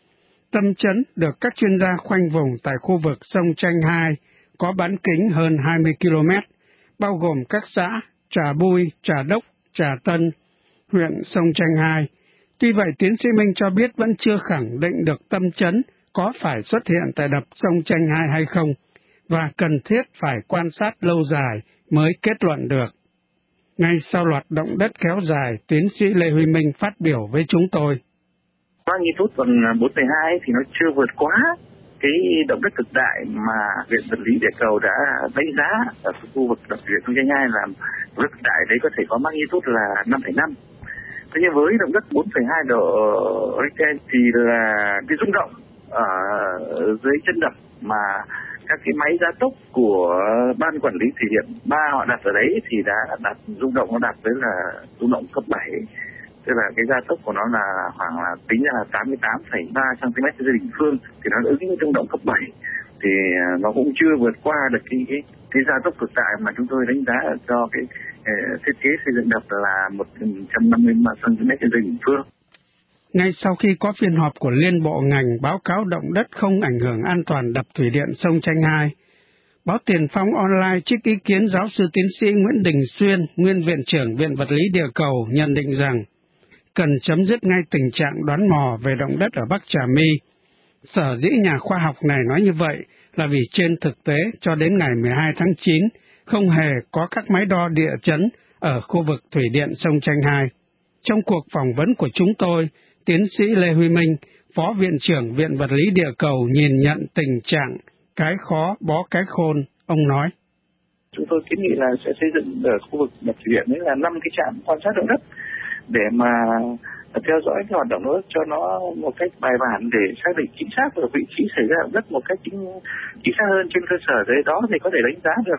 Tâm chấn được các chuyên gia khoanh vùng tại khu vực sông Chanh hai có bán kính hơn hai mươi ki lô mét, bao gồm các xã Trà Bui, Trà Đốc, Trà Tân, huyện sông Chanh hai. Tuy vậy, tiến sĩ Minh cho biết vẫn chưa khẳng định được tâm chấn có phải xuất hiện tại đập sông Chanh hai hay không, và cần thiết phải quan sát lâu dài mới kết luận được. Ngay sau loạt động đất kéo dài, tiến sĩ Lê Huy Minh phát biểu với chúng tôi. Magnitude còn bốn phẩy hai thì nó chưa vượt quá cái động đất cực đại mà Viện Vật lý Địa cầu đã đánh giá ở khu vực đập thủy điện sông Chanh hai là động đất cực đại đấy có thể có magnitude là năm phẩy năm. Thế nhưng với động đất bốn phẩy hai độ Richter thì là cái rung động ở dưới chân đập mà các cái máy gia tốc của ban quản lý thủy điện ba họ đặt ở đấy thì đã đặt rung động nó đạt tới là rung động cấp bảy, tức là cái gia tốc của nó là khoảng là tính ra là tám mươi tám phẩy ba xăng-ti-mét trên bình phương, thì nó ứng với rung động cấp bảy thì nó cũng chưa vượt qua được cái cái, cái gia tốc cực đại mà chúng tôi đánh giá cho cái uh, thiết kế xây dựng đập là một trăm năm mươi xăng-ti-mét trên bình phương. Ngay sau khi có phiên họp của Liên Bộ ngành báo cáo động đất không ảnh hưởng an toàn đập thủy điện sông Chanh hai, báo Tiền Phong Online trích ý kiến giáo sư tiến sĩ Nguyễn Đình Xuyên, nguyên Viện trưởng Viện Vật lý Địa cầu, nhận định rằng cần chấm dứt ngay tình trạng đoán mò về động đất ở Bắc Trà My. Sở dĩ nhà khoa học này nói như vậy là vì trên thực tế cho đến ngày mười hai tháng chín không hề có các máy đo địa chấn ở khu vực thủy điện sông Chanh hai. Trong cuộc phỏng vấn của chúng tôi, tiến sĩ Lê Huy Minh, Phó Viện trưởng Viện Vật lý Địa cầu nhìn nhận tình trạng cái khó bó cái khôn. Ông nói, chúng tôi kiến nghị là sẽ xây dựng ở khu vực đập thủy điện đấy là năm cái trạm quan sát động đất để mà theo dõi cái hoạt động đó cho nó một cách bài bản để xác định chính xác được vị trí xảy ra động đất một cách chính, chính xác hơn. Trên cơ sở đấy đó thì có thể đánh giá được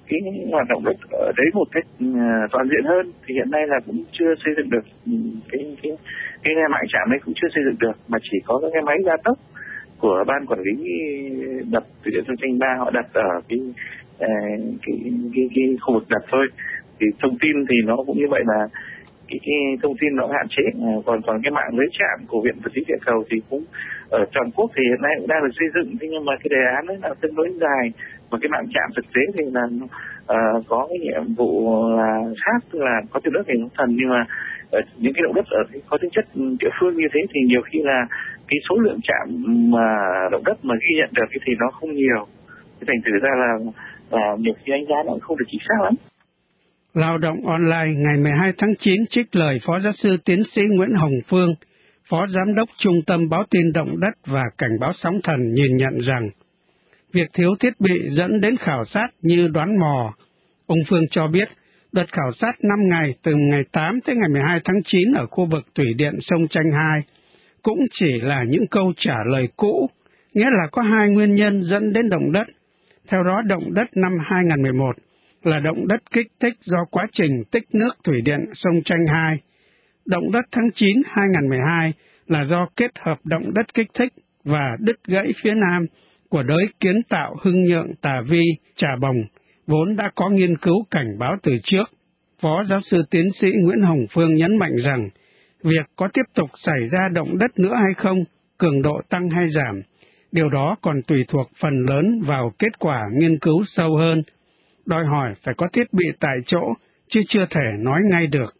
cái hoạt động đất ở đấy một cách toàn diện hơn, thì hiện nay là cũng chưa xây dựng được cái cái cái nhà mạng trạm ấy, cũng chưa xây dựng được, mà chỉ có các cái máy gia tốc của ban quản lý đập thủy điện sông Chanh ba họ đặt ở cái cái, cái cái cái khu vực đập thôi. Thì thông tin thì nó cũng như vậy, là cái, cái thông tin nó hạn chế. Còn còn cái mạng lưới trạm của Viện Vật lý Địa cầu thì cũng ở toàn quốc thì hiện nay cũng đang được xây dựng, thế nhưng mà cái đề án ấy là tương đối dài, và cái mạng trạm thực tế thì là uh, có cái nhiệm vụ là khác, tức là có tiêu nước hình thần, nhưng mà uh, những cái động đất ở có tính chất địa phương như thế thì nhiều khi là cái số lượng trạm mà động đất mà ghi nhận được thì nó không nhiều, cái thành thử ra là uh, nhiều khi đánh giá nó cũng không được chính xác lắm. Lao động online ngày mười hai tháng chín trích lời Phó Giáo sư Tiến sĩ Nguyễn Hồng Phương, Phó Giám đốc Trung tâm Báo tin Động đất và Cảnh báo sóng thần nhìn nhận rằng, việc thiếu thiết bị dẫn đến khảo sát như đoán mò. Ông Phương cho biết, đợt khảo sát năm ngày từ ngày tám tới ngày mười hai tháng chín ở khu vực thủy điện sông Chanh hai cũng chỉ là những câu trả lời cũ, nghĩa là có hai nguyên nhân dẫn đến động đất. Theo đó, động đất năm hai không một một là động đất kích thích do quá trình tích nước thủy điện sông Chanh hai. Động đất tháng chín hai không một hai là do kết hợp động đất kích thích và đứt gãy phía nam của đới kiến tạo Hưng Nhượng Tà Vi Trà Bồng, vốn đã có nghiên cứu cảnh báo từ trước. Phó Giáo sư Tiến sĩ Nguyễn Hồng Phương nhấn mạnh rằng, việc có tiếp tục xảy ra động đất nữa hay không, cường độ tăng hay giảm, điều đó còn tùy thuộc phần lớn vào kết quả nghiên cứu sâu hơn, đòi hỏi phải có thiết bị tại chỗ, chứ chưa thể nói ngay được.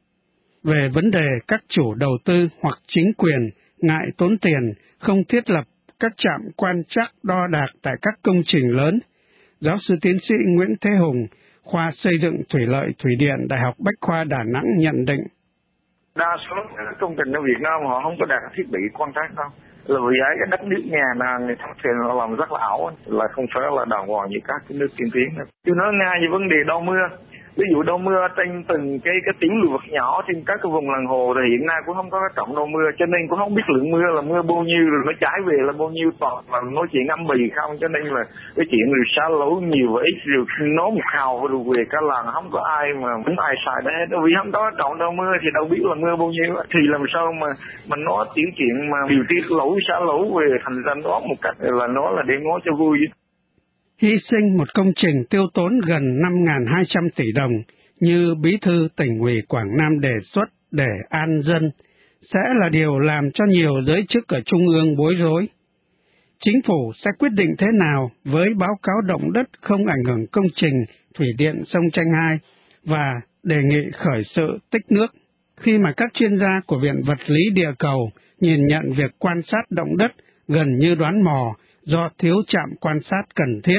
Về vấn đề các chủ đầu tư hoặc chính quyền ngại tốn tiền, không thiết lập các trạm quan trắc đo đạc tại các công trình lớn, Giáo sư tiến sĩ Nguyễn Thế Hùng, khoa xây dựng thủy lợi thủy điện Đại học Bách khoa Đà Nẵng nhận định. Đa số các công trình ở Việt Nam họ không có đặt thiết bị quan trắc đâu. Là vì ấy cái đất nước nhà là người ta thì nó làm rất là ảo, là không phải là đàng hoàng như các cái nước tiên tiến. Chứ nói ngay về vấn đề đo mưa. Ví dụ đo mưa trên từng cái cái tiểu lưu vực nhỏ trên các cái vùng làng hồ thì hiện nay cũng không có cái trọng đo mưa, cho nên cũng không biết lượng mưa là mưa bao nhiêu, rồi nó chảy về là bao nhiêu, toàn là nói chuyện âm bì không, cho nên là cái chuyện rồi xả lũ nhiều và ít, rồi nói một hào rồi về cả làng không có ai mà không ai xài đấy, vì không có trọng đo mưa thì đâu biết là mưa bao nhiêu, thì làm sao mà mà nói tiểu chuyện mà điều tiết lũ xả lũ về thành ra đó một cách là nó là để nói cho vui. Hy sinh một công trình tiêu tốn gần năm nghìn hai trăm tỷ đồng như Bí thư Tỉnh ủy Quảng Nam đề xuất để an dân sẽ là điều làm cho nhiều giới chức ở Trung ương bối rối. Chính phủ sẽ quyết định thế nào với báo cáo động đất không ảnh hưởng công trình thủy điện sông Chanh hai và đề nghị khởi sự tích nước, khi mà các chuyên gia của Viện Vật lý Địa cầu nhìn nhận việc quan sát động đất gần như đoán mò do thiếu trạm quan sát cần thiết.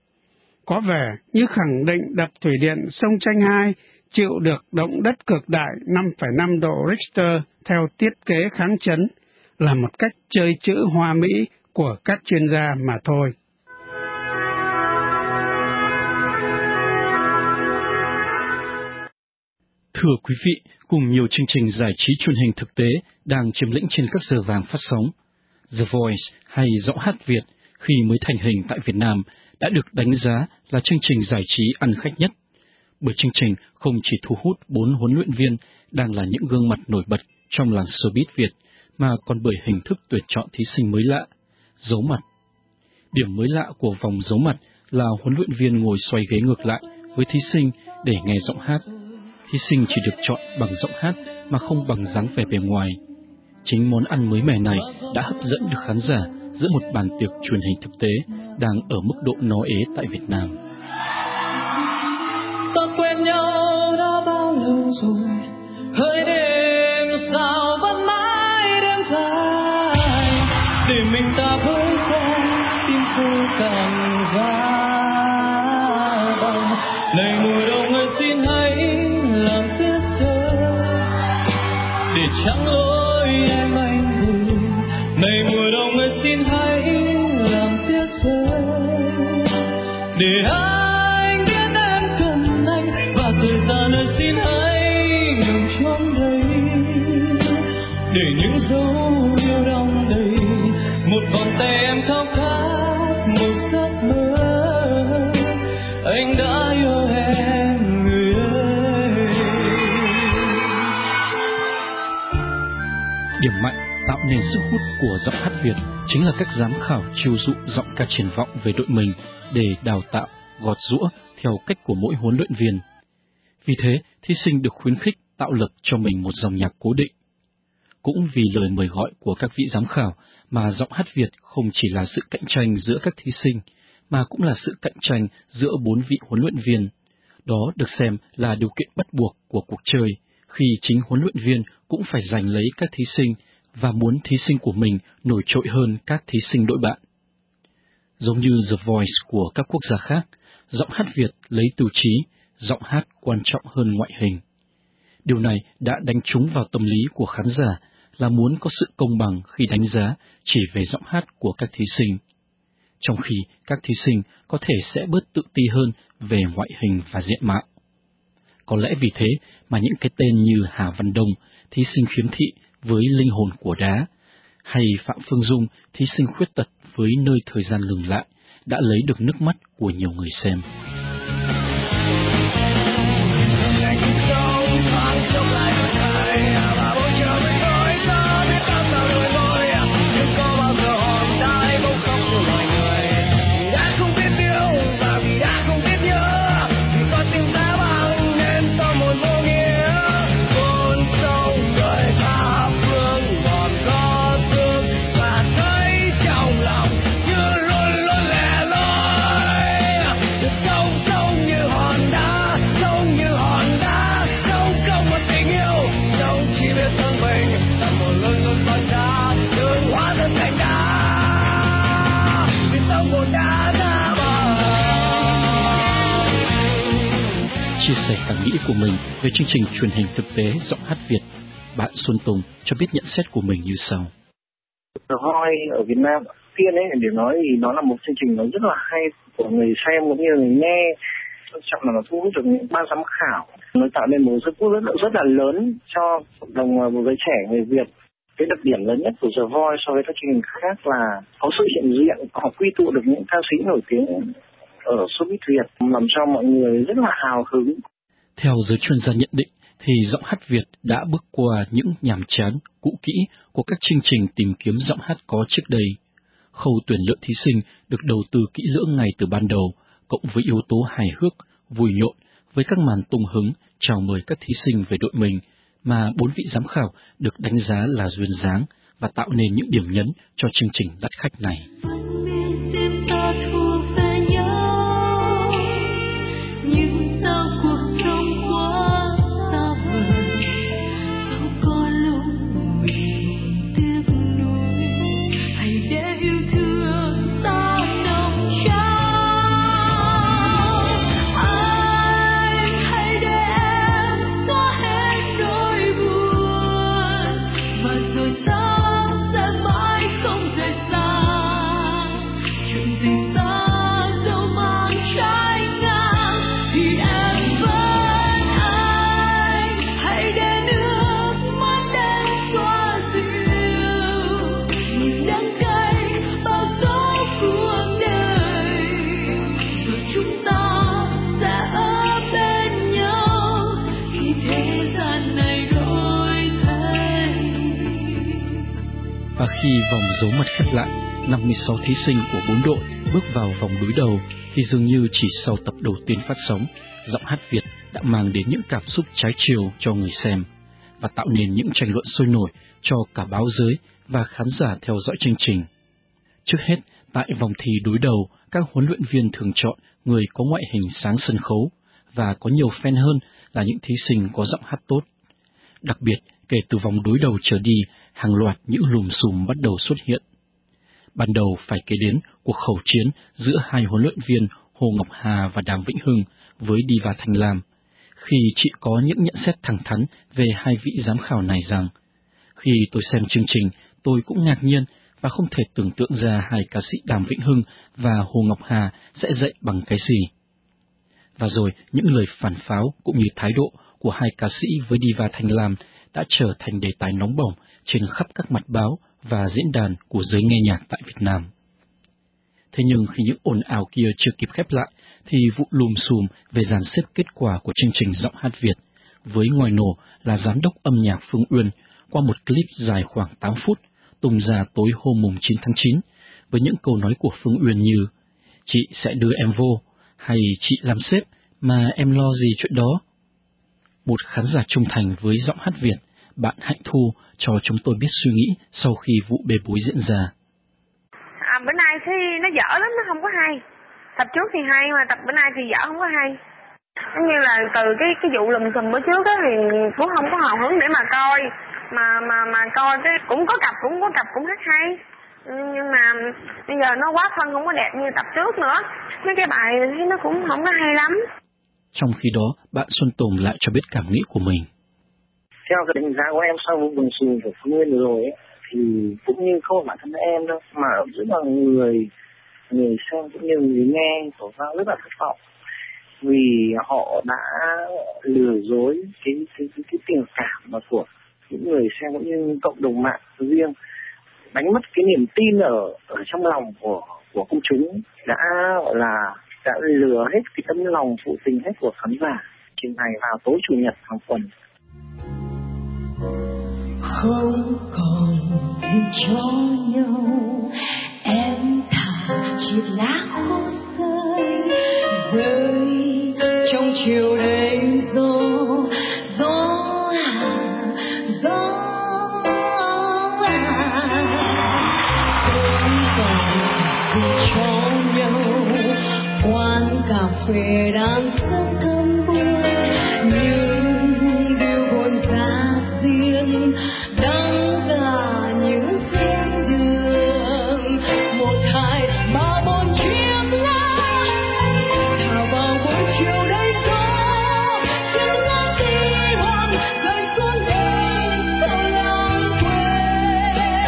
Có vẻ như khẳng định đập thủy điện sông Chanh hai chịu được động đất cực đại năm phẩy năm độ Richter theo thiết kế kháng chấn là một cách chơi chữ hoa mỹ của các chuyên gia mà thôi. Thưa quý vị, cùng nhiều chương trình giải trí truyền hình thực tế đang chiếm lĩnh trên các giờ vàng phát sóng, The Voice hay Giọng hát Việt khi mới thành hình tại Việt Nam đã được đánh giá là chương trình giải trí ăn khách nhất, bởi chương trình không chỉ thu hút bốn huấn luyện viên đang là những gương mặt nổi bật trong làng showbiz Việt, mà còn bởi hình thức tuyển chọn thí sinh mới lạ, giấu mặt. Điểm mới lạ của vòng giấu mặt là huấn luyện viên ngồi xoay ghế ngược lại với thí sinh để nghe giọng hát. Thí sinh chỉ được chọn bằng giọng hát mà không bằng dáng vẻ bề ngoài. Chính món ăn mới mẻ này đã hấp dẫn được khán giả giữa một bàn tiệc truyền hình thực tế đang ở mức độ nó ế tại Việt Nam. Ta quen nhau đã bao lâu rồi, hỡi đêm sao vẫn mãi đêm dài, để mình ta với nhau tim tôi càng giá bằng. Này mùa đông ơi xin hãy làm tuyết rơi, để chẳng lối em anh buồn. Này mùa đông ơi xin hãy làm tuyết rơi, để anh biết em cần anh, và thời gian ơi xin hãy đừng trốn đây, để những dấu yêu đong đầy một vòng tay em khao khát một giấc mơ. Anh đã Điểm mạnh tạo nên sức hút của giọng hát Việt chính là các giám khảo chiêu dụ giọng ca triển vọng về đội mình để đào tạo, gọt giũa theo cách của mỗi huấn luyện viên. Vì thế, thí sinh được khuyến khích tạo lập cho mình một dòng nhạc cố định. Cũng vì lời mời gọi của các vị giám khảo mà giọng hát Việt không chỉ là sự cạnh tranh giữa các thí sinh, mà cũng là sự cạnh tranh giữa bốn vị huấn luyện viên. Đó được xem là điều kiện bắt buộc của cuộc chơi, khi chính huấn luyện viên cũng phải giành lấy các thí sinh và muốn thí sinh của mình nổi trội hơn các thí sinh đội bạn. Giống như The Voice của các quốc gia khác, giọng hát Việt lấy tiêu chí giọng hát quan trọng hơn ngoại hình. Điều này đã đánh trúng vào tâm lý của khán giả là muốn có sự công bằng khi đánh giá chỉ về giọng hát của các thí sinh, trong khi các thí sinh có thể sẽ bớt tự ti hơn về ngoại hình và diện mạo. Có lẽ vì thế mà những cái tên như Hà Văn Đông, thí sinh khiếm thị với linh hồn của đá, hay Phạm Phương Dung, thí sinh khuyết tật với nơi thời gian ngừng lại, đã lấy được nước mắt của nhiều người xem. Chia sẻ cảm nghĩ của mình về chương trình truyền hình thực tế giọng hát Việt, bạn Xuân Tùng cho biết nhận xét của mình như sau. The Voice ở Việt Nam tiên ấy, để nói thì nó là một chương trình nó rất là hay của người xem cũng như người nghe. Quan trọng là nó thu hút được những ban giám khảo, nó tạo nên một sức hút rất, rất là lớn cho cộng đồng giới trẻ người Việt. Cái đặc điểm lớn nhất của The Voice so với các chương trình khác là có sự hiện diện, họ quy tụ được những ca sĩ nổi tiếng ở showbiz Việt, làm cho mọi người rất là hào hứng. Theo giới chuyên gia nhận định, thì giọng hát Việt đã bước qua những nhàm chán, cũ kỹ của các chương trình tìm kiếm giọng hát có trước đây. Khâu tuyển lựa thí sinh được đầu tư kỹ lưỡng ngay từ ban đầu, cộng với yếu tố hài hước, vui nhộn, với các màn tung hứng chào mời các thí sinh về đội mình, mà bốn vị giám khảo được đánh giá là duyên dáng và tạo nên những điểm nhấn cho chương trình đắt khách này. Và khi vòng dấu mật khép lại, năm mươi sáu thí sinh của bốn đội bước vào vòng đối đầu, thì dường như chỉ sau tập đầu tiên phát sóng, giọng hát Việt đã mang đến những cảm xúc trái chiều cho người xem và tạo nên những tranh luận sôi nổi cho cả báo giới và khán giả theo dõi chương trình. Trước hết, tại vòng thi đối đầu, các huấn luyện viên thường chọn người có ngoại hình sáng sân khấu và có nhiều fan hơn là những thí sinh có giọng hát tốt. Đặc biệt, kể từ vòng đối đầu trở đi, hàng loạt những lùm xùm bắt đầu xuất hiện. Ban đầu phải kể đến cuộc khẩu chiến giữa hai huấn luyện viên Hồ Ngọc Hà và Đàm Vĩnh Hưng với Diva Thanh Lam, khi chị có những nhận xét thẳng thắn về hai vị giám khảo này rằng: khi tôi xem chương trình, tôi cũng ngạc nhiên và không thể tưởng tượng ra hai ca sĩ Đàm Vĩnh Hưng và Hồ Ngọc Hà sẽ dạy bằng cái gì. Và rồi những lời phản pháo cũng như thái độ của hai ca sĩ với Diva Thanh Lam đã trở thành đề tài nóng bỏng trên khắp các mặt báo và diễn đàn của giới nghe nhạc tại Việt Nam. Thế nhưng khi những ồn ào kia chưa kịp khép lại, thì vụ lùm xùm về dàn xếp kết quả của chương trình giọng hát Việt, với ngòi nổ là giám đốc âm nhạc Phương Uyên, qua một clip dài khoảng tám phút tung ra tối hôm mùng chín tháng chín với những câu nói của Phương Uyên như chị sẽ đưa em vô, hay chị làm sếp mà em lo gì chuyện đó. Một khán giả trung thành với giọng hát Việt, bạn Hạnh Thu cho chúng tôi biết suy nghĩ sau khi vụ bê bối diễn ra. À, bữa nay thì nó dở lắm, nó không có hay. Tập trước thì hay mà tập bữa nay thì dở không có hay. Giống như là từ cái cái vụ lùm xùm bữa trước á thì cũng không có hào hứng để mà coi, mà mà mà coi cái cũng có cặp cũng có cặp cũng hát hay, nhưng mà bây giờ nó quá thân không có đẹp như tập trước nữa. Mấy cái bài thấy nó cũng không có hay lắm. Trong khi đó, bạn Xuân Tùng lại cho biết cảm nghĩ của mình. Theo cái đánh giá của em sau vụ lùm xùm của Phương Nguyên rồi ấy, thì cũng như không phải bản thân em đâu, mà rất là người người xem cũng như người nghe tỏ ra rất là thất vọng, vì họ đã lừa dối cái cái cái, cái tình cảm mà của những người xem cũng như cộng đồng mạng riêng, đánh mất cái niềm tin ở ở trong lòng của của công chúng, đã gọi là đã lừa hết cái tấm lòng phụ tình hết của khán giả trình này vào tối chủ nhật hàng tuần. Không còn gì cho nhau, em thả chiếc lá khô rơi rơi trong chiều đầy gió gió gió không còn gì cho nhau, quán cà phê đang rất thơm buồn, nhưng điều buồn giá riêng đắng cả những thiên đường. Một hai ba bốn chiếc lá thả vào buổi chiều đầy gió, chiếc lá tí hoang rơi xuống đời sao lãng quên.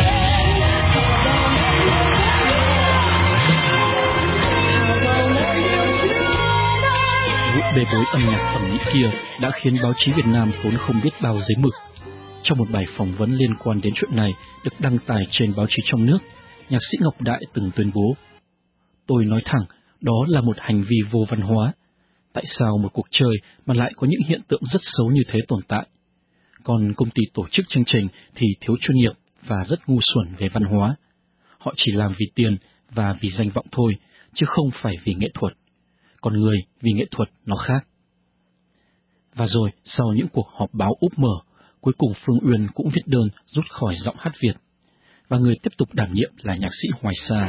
Vụ bê bối âm nhạc ầm ĩ kia đã khiến báo chí Việt Nam vốn không biết bao giấy mực. Trong một bài phỏng vấn liên quan đến chuyện này được đăng tải trên báo chí trong nước, nhạc sĩ Ngọc Đại từng tuyên bố: "Tôi nói thẳng, đó là một hành vi vô văn hóa. Tại sao một cuộc chơi mà lại có những hiện tượng rất xấu như thế tồn tại? Còn công ty tổ chức chương trình thì thiếu chuyên nghiệp và rất ngu xuẩn về văn hóa. Họ chỉ làm vì tiền và vì danh vọng thôi, chứ không phải vì nghệ thuật. Còn người vì nghệ thuật nó khác." Và rồi, sau những cuộc họp báo úp mở, cuối cùng Phương Uyên cũng viết đơn rút khỏi giọng hát Việt, và người tiếp tục đảm nhiệm là nhạc sĩ Hoài Sa.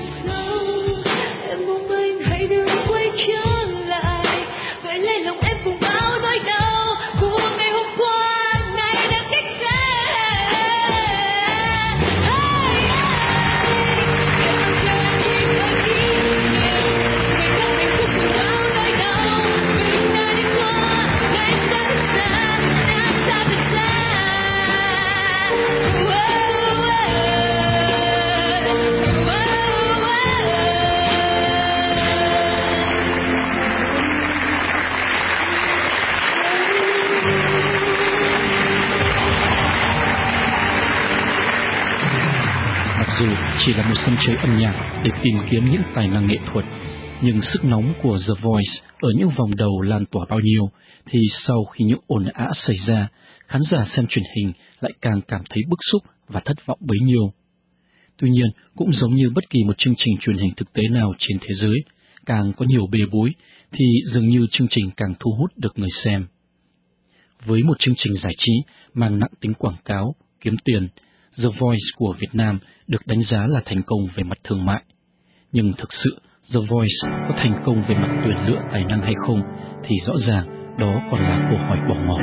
Dù chỉ là một sân chơi âm nhạc để tìm kiếm những tài năng nghệ thuật, nhưng sức nóng của The Voice ở những vòng đầu lan tỏa bao nhiêu, thì sau khi những ồn ào xảy ra, khán giả xem truyền hình lại càng cảm thấy bức xúc và thất vọng bấy nhiêu. Tuy nhiên, cũng giống như bất kỳ một chương trình truyền hình thực tế nào trên thế giới, càng có nhiều bê bối, thì dường như chương trình càng thu hút được người xem. Với một chương trình giải trí mang nặng tính quảng cáo, kiếm tiền, The Voice của Việt Nam được đánh giá là thành công về mặt thương mại. Nhưng thực sự, The Voice có thành công về mặt tuyển lựa tài năng hay không, thì rõ ràng đó còn là câu hỏi bỏ ngỏ.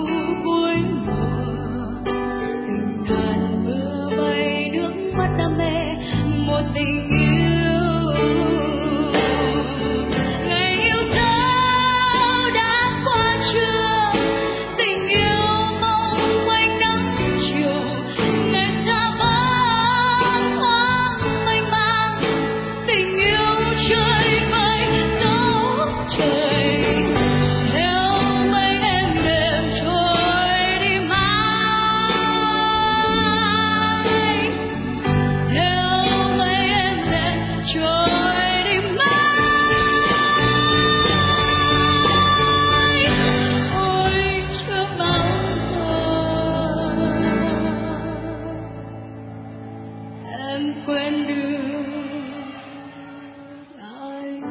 Đam mê quên được ai.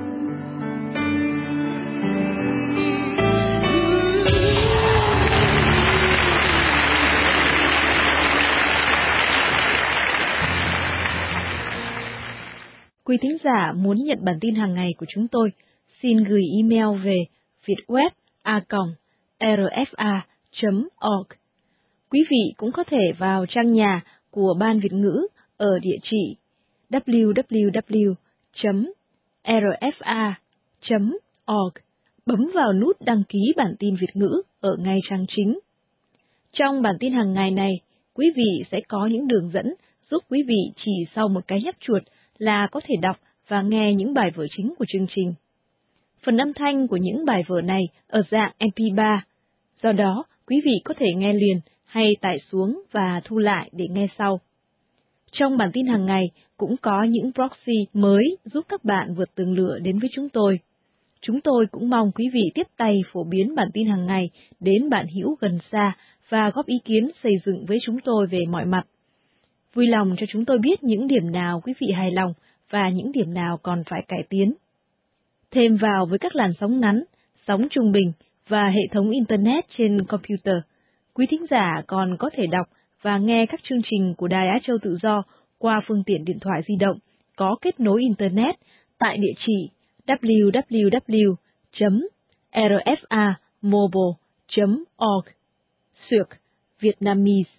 Quý thính giả muốn nhận bản tin hàng ngày của chúng tôi, xin gửi email về vietweb a còng r f a chấm org. Quý vị cũng có thể vào trang nhà của Ban Việt ngữ ở địa chỉ w w w chấm r f a chấm org, bấm vào nút đăng ký bản tin Việt ngữ ở ngay trang chính. Trong bản tin hàng ngày này, quý vị sẽ có những đường dẫn giúp quý vị chỉ sau một cái nhấp chuột là có thể đọc và nghe những bài vở chính của chương trình. Phần âm thanh của những bài vở này ở dạng em pê ba, do đó quý vị có thể nghe liền hay tải xuống và thu lại để nghe sau. Trong bản tin hàng ngày cũng có những proxy mới giúp các bạn vượt tường lửa đến với chúng tôi. Chúng tôi cũng mong quý vị tiếp tay phổ biến bản tin hàng ngày đến bạn hữu gần xa và góp ý kiến xây dựng với chúng tôi về mọi mặt. Vui lòng cho chúng tôi biết những điểm nào quý vị hài lòng và những điểm nào còn phải cải tiến. Thêm vào với các làn sóng ngắn, sóng trung bình và hệ thống Internet trên computer, quý thính giả còn có thể đọc và nghe các chương trình của Đài Á Châu Tự Do qua phương tiện điện thoại di động có kết nối Internet tại địa chỉ w w w chấm r f a mobile chấm org xuyệt Vietnamese.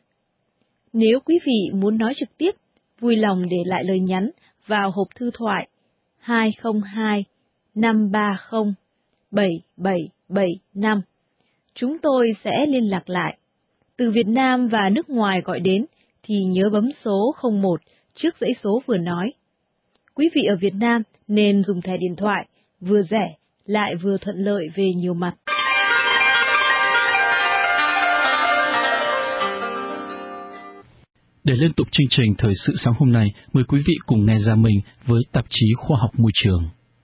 Nếu quý vị muốn nói trực tiếp, vui lòng để lại lời nhắn vào hộp thư thoại hai không hai năm ba không bảy bảy bảy năm. Chúng tôi sẽ liên lạc lại. Từ Việt Nam và nước ngoài gọi đến thì nhớ bấm số không một trước dãy số vừa nói. Quý vị ở Việt Nam nên dùng thẻ điện thoại, vừa rẻ lại vừa thuận lợi về nhiều mặt. Để liên tục chương trình thời sự sáng hôm nay, mời quý vị cùng nghe Gia Minh với tạp chí Khoa học Môi trường.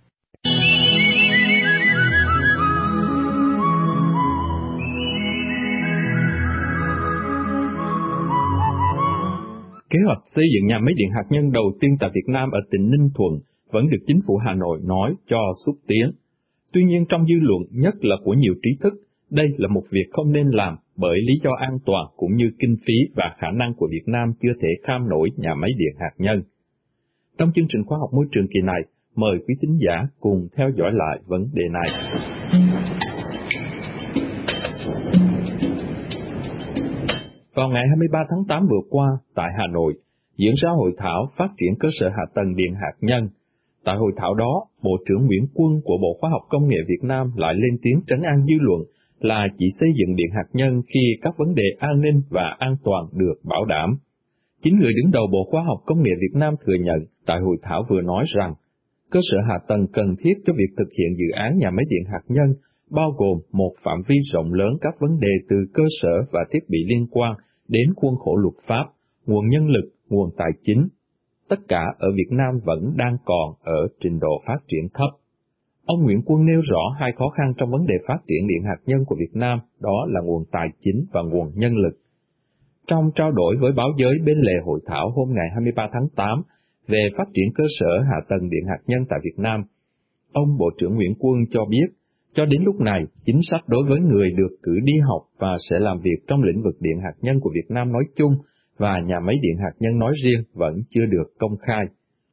Kế hoạch xây dựng nhà máy điện hạt nhân đầu tiên tại Việt Nam ở tỉnh Ninh Thuận vẫn được chính phủ Hà Nội nói cho xúc tiến. Tuy nhiên trong dư luận, nhất là của nhiều trí thức, đây là một việc không nên làm bởi lý do an toàn cũng như kinh phí và khả năng của Việt Nam chưa thể kham nổi nhà máy điện hạt nhân. Trong chương trình Khoa học Môi trường kỳ này, mời quý thính giả cùng theo dõi lại vấn đề này. Vào ngày hai mươi ba tháng tám vừa qua, tại Hà Nội, diễn ra hội thảo phát triển cơ sở hạ tầng điện hạt nhân. Tại hội thảo đó, Bộ trưởng Nguyễn Quân của Bộ Khoa học Công nghệ Việt Nam lại lên tiếng trấn an dư luận là chỉ xây dựng điện hạt nhân khi các vấn đề an ninh và an toàn được bảo đảm. Chính người đứng đầu Bộ Khoa học Công nghệ Việt Nam thừa nhận tại hội thảo vừa nói rằng, cơ sở hạ tầng cần thiết cho việc thực hiện dự án nhà máy điện hạt nhân bao gồm một phạm vi rộng lớn các vấn đề từ cơ sở và thiết bị liên quan đến khuôn khổ luật pháp, nguồn nhân lực, nguồn tài chính. Tất cả ở Việt Nam vẫn đang còn ở trình độ phát triển thấp. Ông Nguyễn Quân nêu rõ hai khó khăn trong vấn đề phát triển điện hạt nhân của Việt Nam, đó là nguồn tài chính và nguồn nhân lực. Trong trao đổi với báo giới bên lề hội thảo hôm ngày hai mươi ba tháng tám về phát triển cơ sở hạ tầng điện hạt nhân tại Việt Nam, ông Bộ trưởng Nguyễn Quân cho biết, cho đến lúc này, chính sách đối với người được cử đi học và sẽ làm việc trong lĩnh vực điện hạt nhân của Việt Nam nói chung và nhà máy điện hạt nhân nói riêng vẫn chưa được công khai.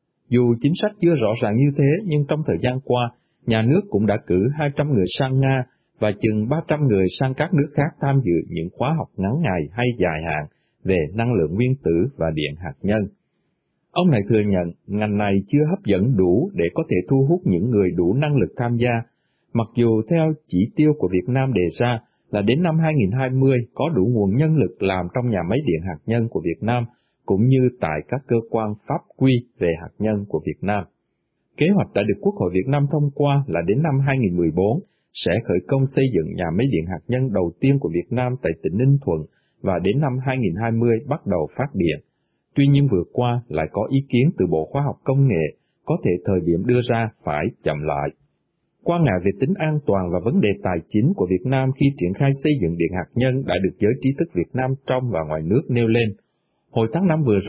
Dù chính sách chưa rõ ràng như thế, nhưng trong thời gian qua, nhà nước cũng đã cử hai trăm người sang Nga và chừng ba trăm người sang các nước khác tham dự những khóa học ngắn ngày hay dài hạn về năng lượng nguyên tử và điện hạt nhân. Ông này thừa nhận ngành này chưa hấp dẫn đủ để có thể thu hút những người đủ năng lực tham gia, mặc dù theo chỉ tiêu của Việt Nam đề ra là đến năm hai nghìn không trăm hai mươi có đủ nguồn nhân lực làm trong nhà máy điện hạt nhân của Việt Nam, cũng như tại các cơ quan pháp quy về hạt nhân của Việt Nam. Kế hoạch đã được Quốc hội Việt Nam thông qua là đến năm hai nghìn không trăm mười bốn sẽ khởi công xây dựng nhà máy điện hạt nhân đầu tiên của Việt Nam tại tỉnh Ninh Thuận và đến năm hai nghìn không trăm hai mươi bắt đầu phát điện. Tuy nhiên vừa qua lại có ý kiến từ Bộ Khoa học Công nghệ, có thể thời điểm đưa ra phải chậm lại. Quan ngại về tính an toàn và vấn đề tài chính của Việt Nam khi triển khai xây dựng điện hạt nhân đã được giới trí thức Việt Nam trong và ngoài nước nêu lên. Hồi tháng năm vừa rồi,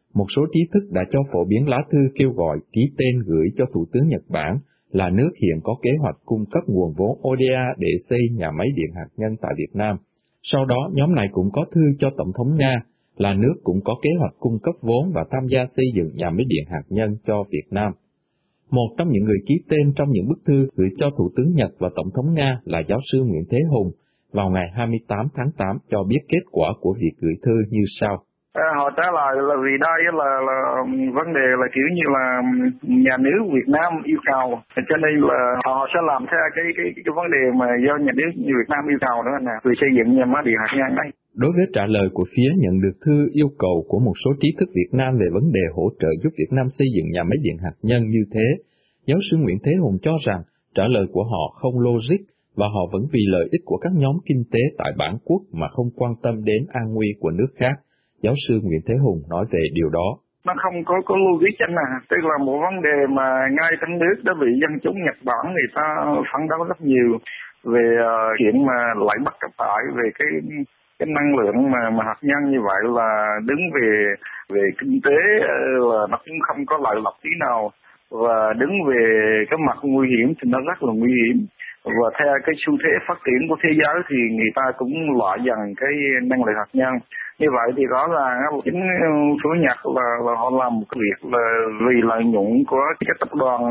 một số trí thức đã cho phổ biến lá thư kêu gọi ký tên gửi cho Thủ tướng Nhật Bản là nước hiện có kế hoạch cung cấp nguồn vốn o đê a để xây nhà máy điện hạt nhân tại Việt Nam. Sau đó, nhóm này cũng có thư cho Tổng thống Nga là nước cũng có kế hoạch cung cấp vốn và tham gia xây dựng nhà máy điện hạt nhân cho Việt Nam. Một trong những người ký tên trong những bức thư gửi cho Thủ tướng Nhật và Tổng thống Nga là giáo sư Nguyễn Thế Hùng vào ngày hai mươi tám tháng tám cho biết kết quả của việc gửi thư như sau. À, họ trả lời là vì đây là, là vấn đề là kiểu như là nhà nước Việt Nam yêu cầu, cho nên là họ sẽ làm theo cái cái cái vấn đề mà do nhà nước Việt Nam yêu cầu đó nè, về xây dựng nhà máy điện hạt nhân đây. Đối với trả lời của phía nhận được thư yêu cầu của một số trí thức Việt Nam về vấn đề hỗ trợ giúp Việt Nam xây dựng nhà máy điện hạt nhân như thế, giáo sư Nguyễn Thế Hùng cho rằng trả lời của họ không logic và họ vẫn vì lợi ích của các nhóm kinh tế tại bản quốc mà không quan tâm đến an nguy của nước khác. Giáo sư Nguyễn Thế Hùng nói về điều đó. Nó không có có logic anh à, tức là một vấn đề mà ngay trong nước đã bị dân chúng Nhật Bản người ta phản đối rất nhiều về uh, chuyện mà lại bắt cấp tại về cái cái năng lượng mà mà hạt nhân như vậy là đứng về về kinh tế là nó cũng không có lợi lộc tí nào, và đứng về cái mặt nguy hiểm thì nó rất là nguy hiểm. Và theo cái xu thế phát triển của thế giới thì người ta cũng loại dần cái năng lượng hạt nhân. Như vậy thì rõ ràng chính phía Nhật là, là họ làm một cái việc là vì lợi nhuận của cái tập đoàn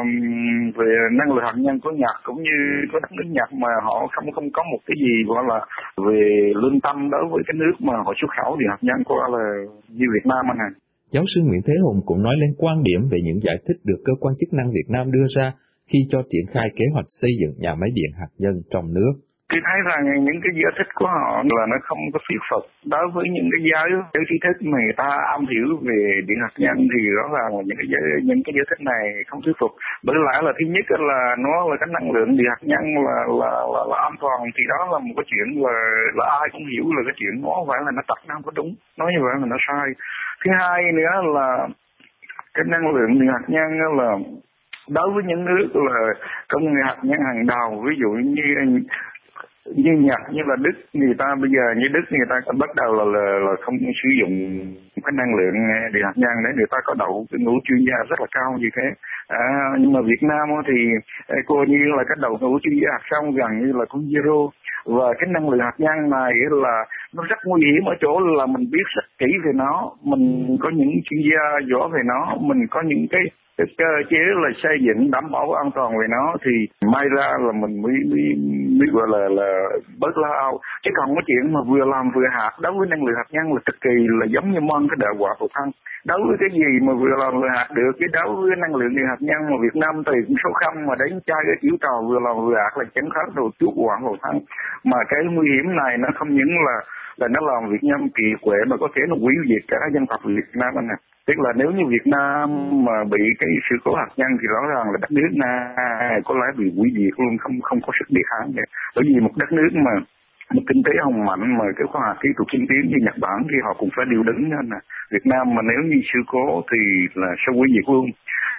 về năng lượng hạt nhân của Nhật cũng như của đất nước Nhật mà họ không không có một cái gì gọi là về lương tâm đối với cái nước mà họ xuất khẩu điện hạt nhân qua là như Việt Nam anh à. Giáo sư Nguyễn Thế Hùng cũng nói lên quan điểm về những giải thích được cơ quan chức năng Việt Nam đưa ra khi cho triển khai kế hoạch xây dựng nhà máy điện hạt nhân trong nước. Tôi thấy rằng những cái giải thích của họ là nó không có thuyết phục. Đối với những cái giới cái trí thức mà người ta am hiểu về điện hạt nhân thì rõ ràng là những cái giới, những cái giải thích này không thuyết phục. Bởi lẽ là thứ nhất là nó là cái năng lượng điện hạt nhân là là là, là an toàn, thì đó là một cái chuyện là là ai cũng hiểu là cái chuyện đó phải là nó thật, nó không có đúng, nói như vậy là nó sai. Thứ hai nữa là cái năng lượng điện hạt nhân là đối với những nước là công nghệ hạt nhân hàng đầu, ví dụ như như Nhật, như là Đức, người ta bây giờ như Đức người ta bắt đầu là là, là không sử dụng cái năng lượng điện hạt nhân để người ta có đậu cái ngũ chuyên gia rất là cao như thế. À, nhưng mà Việt Nam thì coi như là cái đầu ngũ chuyên gia hạt xong gần như là cũng zero. Và cái năng lượng hạt nhân này là nó rất nguy hiểm ở chỗ là mình biết rất kỹ về nó, mình có những chuyên gia giỏi về nó, mình có những cái cái cơ chế là xây dựng đảm bảo an toàn về nó thì may ra là mình mới mới, mới gọi là là bớt lo âu. Chứ còn cái chuyện mà vừa làm vừa hạt đối với năng lượng hạt nhân là cực kỳ là giống như mong cái đạo quả phổ thân. Đối với cái gì mà vừa làm vừa hạt được, cái đối với năng lượng điện hạt nhân mà Việt Nam từ cũng số không mà đến chơi cái kiểu trò vừa làm vừa hạt là chẳng khác đồ chút quả phổ thân. Mà cái nguy hiểm này nó không những là là nó làm Việt Nam kỳ quệ mà có thể nó hủy diệt cả dân tộc Việt Nam anh nè. Tức là nếu như Việt Nam mà bị cái sự cố hạt nhân thì rõ ràng là đất nước này có lẽ bị hủy diệt luôn, không không có sức đề kháng vậy. Bởi vì một đất nước mà một kinh tế hùng mạnh mà cái khoa học kỹ thuật tiên tiến như Nhật Bản thì họ cũng phải điều đứng nên nè. Việt Nam mà nếu như sự cố thì là sẽ hủy diệt luôn.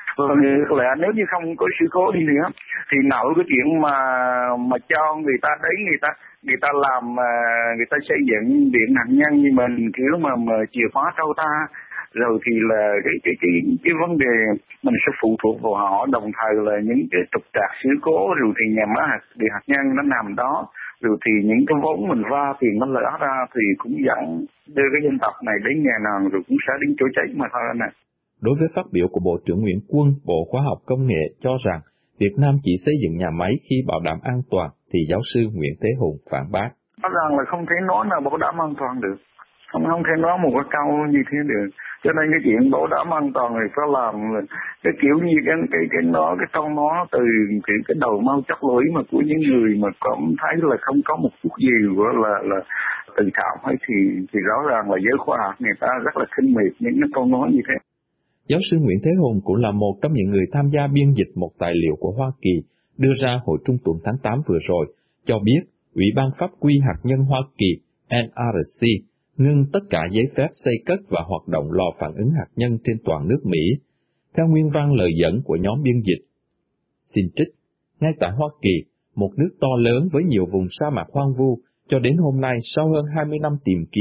Và lẽ nếu như không có sự cố đi nữa thì nội cái chuyện mà mà cho người ta đấy người ta người ta làm người ta xây dựng điện hạt nhân như mình kiểu mà mà chìa khóa trâu ta, rồi thì là cái cái cái cái vấn đề mình sẽ phụ thuộc vào họ, đồng thời là những cái trục trặc sự cố, rồi thì nhà máy hạt điện hạt nhân nó nằm đó, rồi thì những cái vốn mình va tiền nó lỡ ra thì cũng dẫn đưa cái dân tộc này đến nhà nào rồi cũng sẽ đến chỗ chết mà thôi nè. Đối với phát biểu của Bộ trưởng Nguyễn Quân, Bộ Khoa học Công nghệ cho rằng Việt Nam chỉ xây dựng nhà máy khi bảo đảm an toàn, thì giáo sư Nguyễn Thế Hùng phản bác. Rõ ràng là không thể nói nào bảo đảm an toàn được, không không thể nói một cái câu như thế được. Cho nên cái chuyện bảo đảm an toàn thì phải làm cái kiểu như cái cái cái nó cái trong nó từ cái cái đầu mau chắc lưỡi mà của những người mà cảm thấy là không có một chút gì gọi là là tự trọng hay thì thì rõ ràng là giới khoa học người ta rất là khinh miệt những cái câu nói như thế. Giáo sư Nguyễn Thế Hùng cũng là một trong những người tham gia biên dịch một tài liệu của Hoa Kỳ đưa ra hồi trung tuần tháng tám vừa rồi, cho biết Ủy ban Pháp quy hạt nhân Hoa Kỳ N R C ngưng tất cả giấy phép xây cất và hoạt động lò phản ứng hạt nhân trên toàn nước Mỹ. Theo nguyên văn lời dẫn của nhóm biên dịch, xin trích, ngay tại Hoa Kỳ, một nước to lớn với nhiều vùng sa mạc hoang vu, cho đến hôm nay sau hơn hai mươi năm tìm kiếm,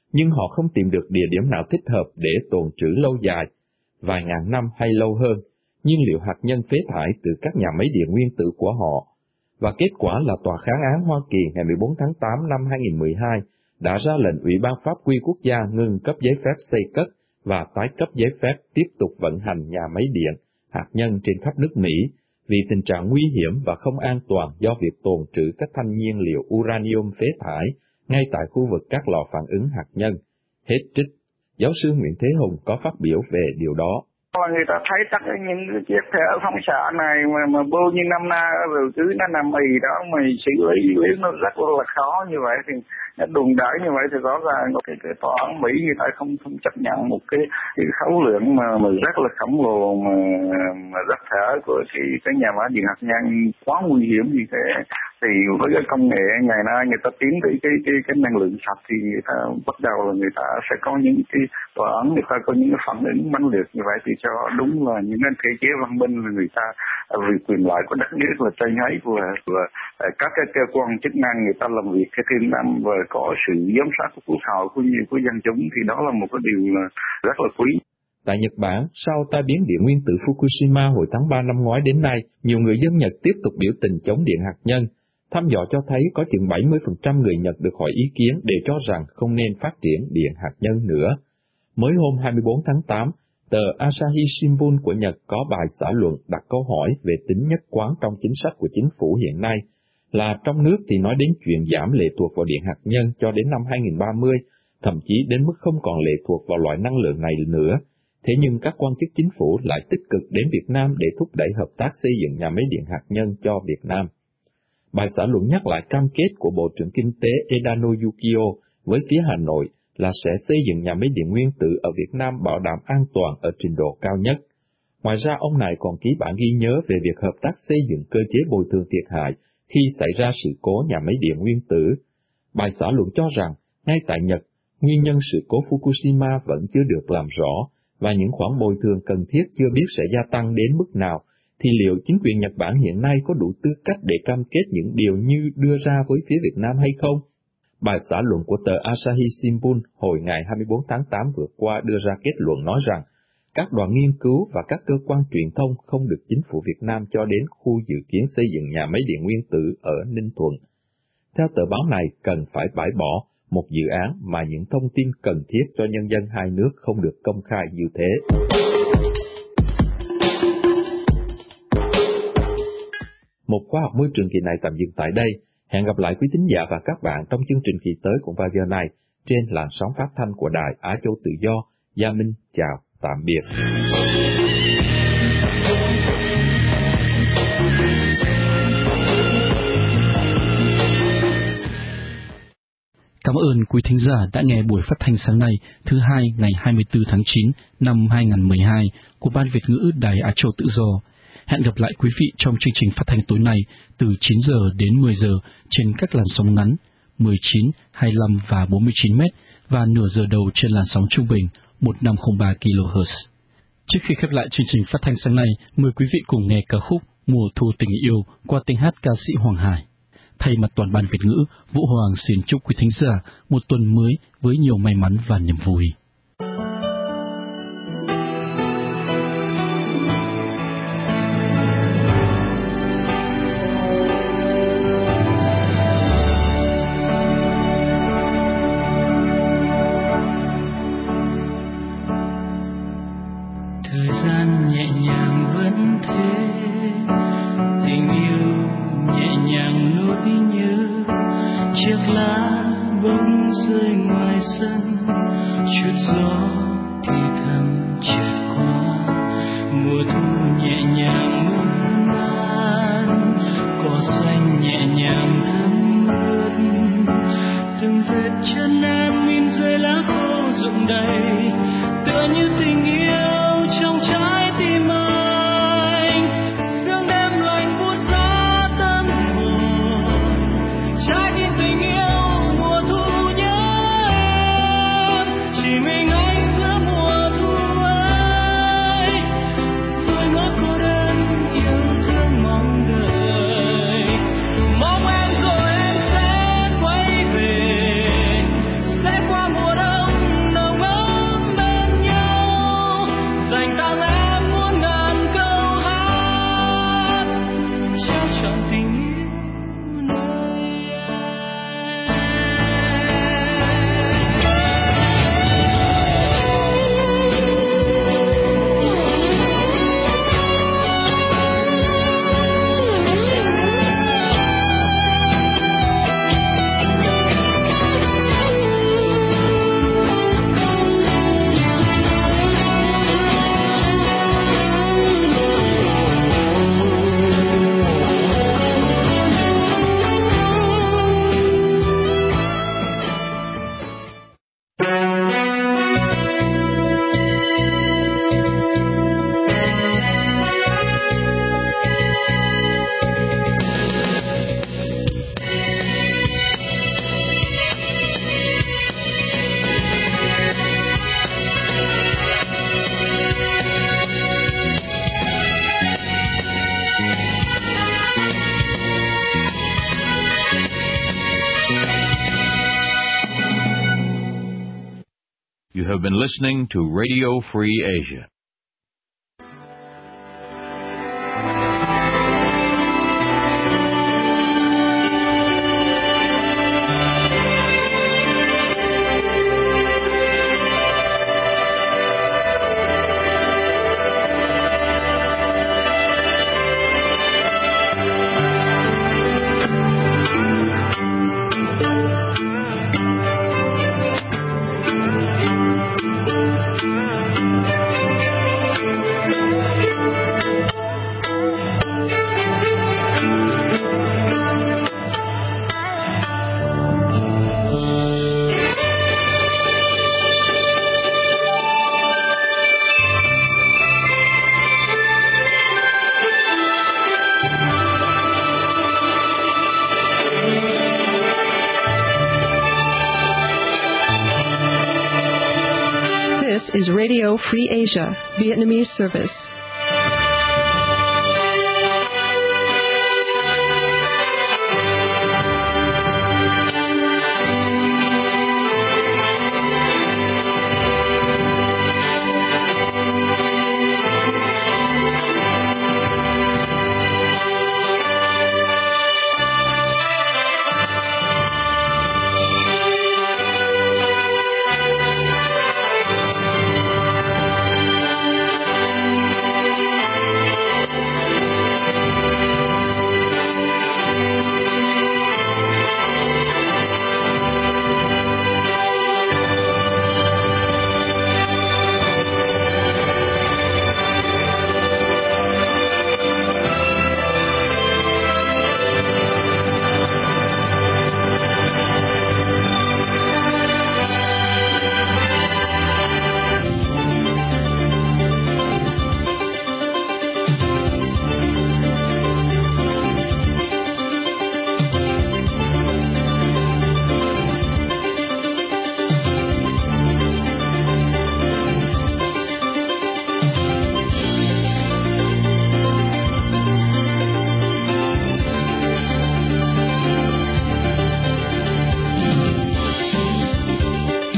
nhưng họ không tìm được địa điểm nào thích hợp để tồn trữ lâu dài, vài ngàn năm hay lâu hơn, nhiên liệu hạt nhân phế thải từ các nhà máy điện nguyên tử của họ. Và kết quả là Tòa kháng án Hoa Kỳ ngày mười bốn tháng tám năm hai nghìn không trăm mười hai đã ra lệnh Ủy ban Pháp quy quốc gia ngừng cấp giấy phép xây cất và tái cấp giấy phép tiếp tục vận hành nhà máy điện hạt nhân trên khắp nước Mỹ vì tình trạng nguy hiểm và không an toàn do việc tồn trữ các thanh nhiên liệu uranium phế thải ngay tại khu vực các lò phản ứng hạt nhân. Hết trích. Giáo sư Nguyễn Thế Hùng có phát biểu về điều đó. Là người ta thấy chắc những cái chiếc thẻ phóng xạ này mà mà bao nhiêu năm nay rồi cứ nó nằm ì đó mà xử lý lý nó rất là khó như vậy thì nó đùn đẩy như vậy thì rõ ràng cái cái tòa án Mỹ người ta không không chấp nhận một cái, cái khối lượng mà mà rất là khổng lồ mà mà rác thải của cái cái nhà máy điện hạt nhân quá nguy hiểm như thế. Thì với cái công nghệ ngày nay người ta tiến tới cái cái cái năng lượng sạch thì người ta bắt đầu là người ta sẽ có những cái tòa án người ta có những cái phản ứng mãnh liệt như vậy thì cho đúng là những cái thể chế văn minh là người ta vì quyền lợi của đất nước là tranh ấy và, và các cái cơ quan chức năng người ta làm việc cái thiên năm và có sự giám sát của quốc hội cũng như của dân chúng thì đó là một cái điều là rất là quý. Tại Nhật Bản, sau tai biến điện nguyên tử Fukushima hồi tháng ba năm ngoái đến nay, nhiều người dân Nhật tiếp tục biểu tình chống điện hạt nhân. Thăm dò cho thấy có chừng bảy mươi phần trăm người Nhật được hỏi ý kiến để cho rằng không nên phát triển điện hạt nhân nữa. Mới hôm hai mươi bốn tháng tám, tờ Asahi Shimbun của Nhật có bài xã luận đặt câu hỏi về tính nhất quán trong chính sách của chính phủ hiện nay, là trong nước thì nói đến chuyện giảm lệ thuộc vào điện hạt nhân cho đến năm hai nghìn không trăm ba mươi, thậm chí đến mức không còn lệ thuộc vào loại năng lượng này nữa. Thế nhưng các quan chức chính phủ lại tích cực đến Việt Nam để thúc đẩy hợp tác xây dựng nhà máy điện hạt nhân cho Việt Nam. Bài xã luận nhắc lại cam kết của Bộ trưởng Kinh tế Edano Yukio với phía Hà Nội là sẽ xây dựng nhà máy điện nguyên tử ở Việt Nam bảo đảm an toàn ở trình độ cao nhất. Ngoài ra, ông này còn ký bản ghi nhớ về việc hợp tác xây dựng cơ chế bồi thường thiệt hại khi xảy ra sự cố nhà máy điện nguyên tử. Bài xã luận cho rằng, ngay tại Nhật, nguyên nhân sự cố Fukushima vẫn chưa được làm rõ, và những khoản bồi thường cần thiết chưa biết sẽ gia tăng đến mức nào, thì liệu chính quyền Nhật Bản hiện nay có đủ tư cách để cam kết những điều như đưa ra với phía Việt Nam hay không? Bài xã luận của tờ Asahi Shimbun hồi ngày hai mươi bốn tháng tám vừa qua đưa ra kết luận nói rằng, các đoàn nghiên cứu và các cơ quan truyền thông không được chính phủ Việt Nam cho đến khu dự kiến xây dựng nhà máy điện nguyên tử ở Ninh Thuận. Theo tờ báo này, cần phải bãi bỏ một dự án mà những thông tin cần thiết cho nhân dân hai nước không được công khai như thế. Một khoa học môi trường kỳ này tạm dừng tại đây. Hẹn gặp lại quý thính giả và các bạn trong chương trình kỳ tới cũng vào giờ này trên làn sóng phát thanh của Đài Á Châu Tự Do. Gia Minh chào, tạm biệt. Cảm ơn quý thính giả đã nghe buổi phát thanh sáng nay, thứ hai ngày hai mươi tư tháng chín năm hai nghìn không trăm mười hai của Ban Việt ngữ Đài Á Châu Tự Do. Hẹn gặp lại quý vị trong chương trình phát thanh tối nay từ chín giờ đến mười giờ trên các làn sóng ngắn mười chín, hai mươi lăm và bốn mươi chín mét và nửa giờ đầu trên làn sóng trung bình một nghìn năm trăm lẻ ba ki lô héc. Trước khi khép lại chương trình phát thanh sáng nay, mời quý vị cùng nghe ca khúc Mùa Thu Tình Yêu qua tiếng hát ca sĩ Hoàng Hải. Thay mặt toàn ban Việt ngữ, Vũ Hoàng xin chúc quý thính giả một tuần mới với nhiều may mắn và niềm vui. Mong em rồi em sẽ quay về, sẽ qua mùa đông. have been listening to Radio Free Asia. Is Radio Free Asia, Vietnamese service.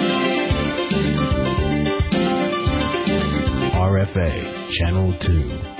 Channel two.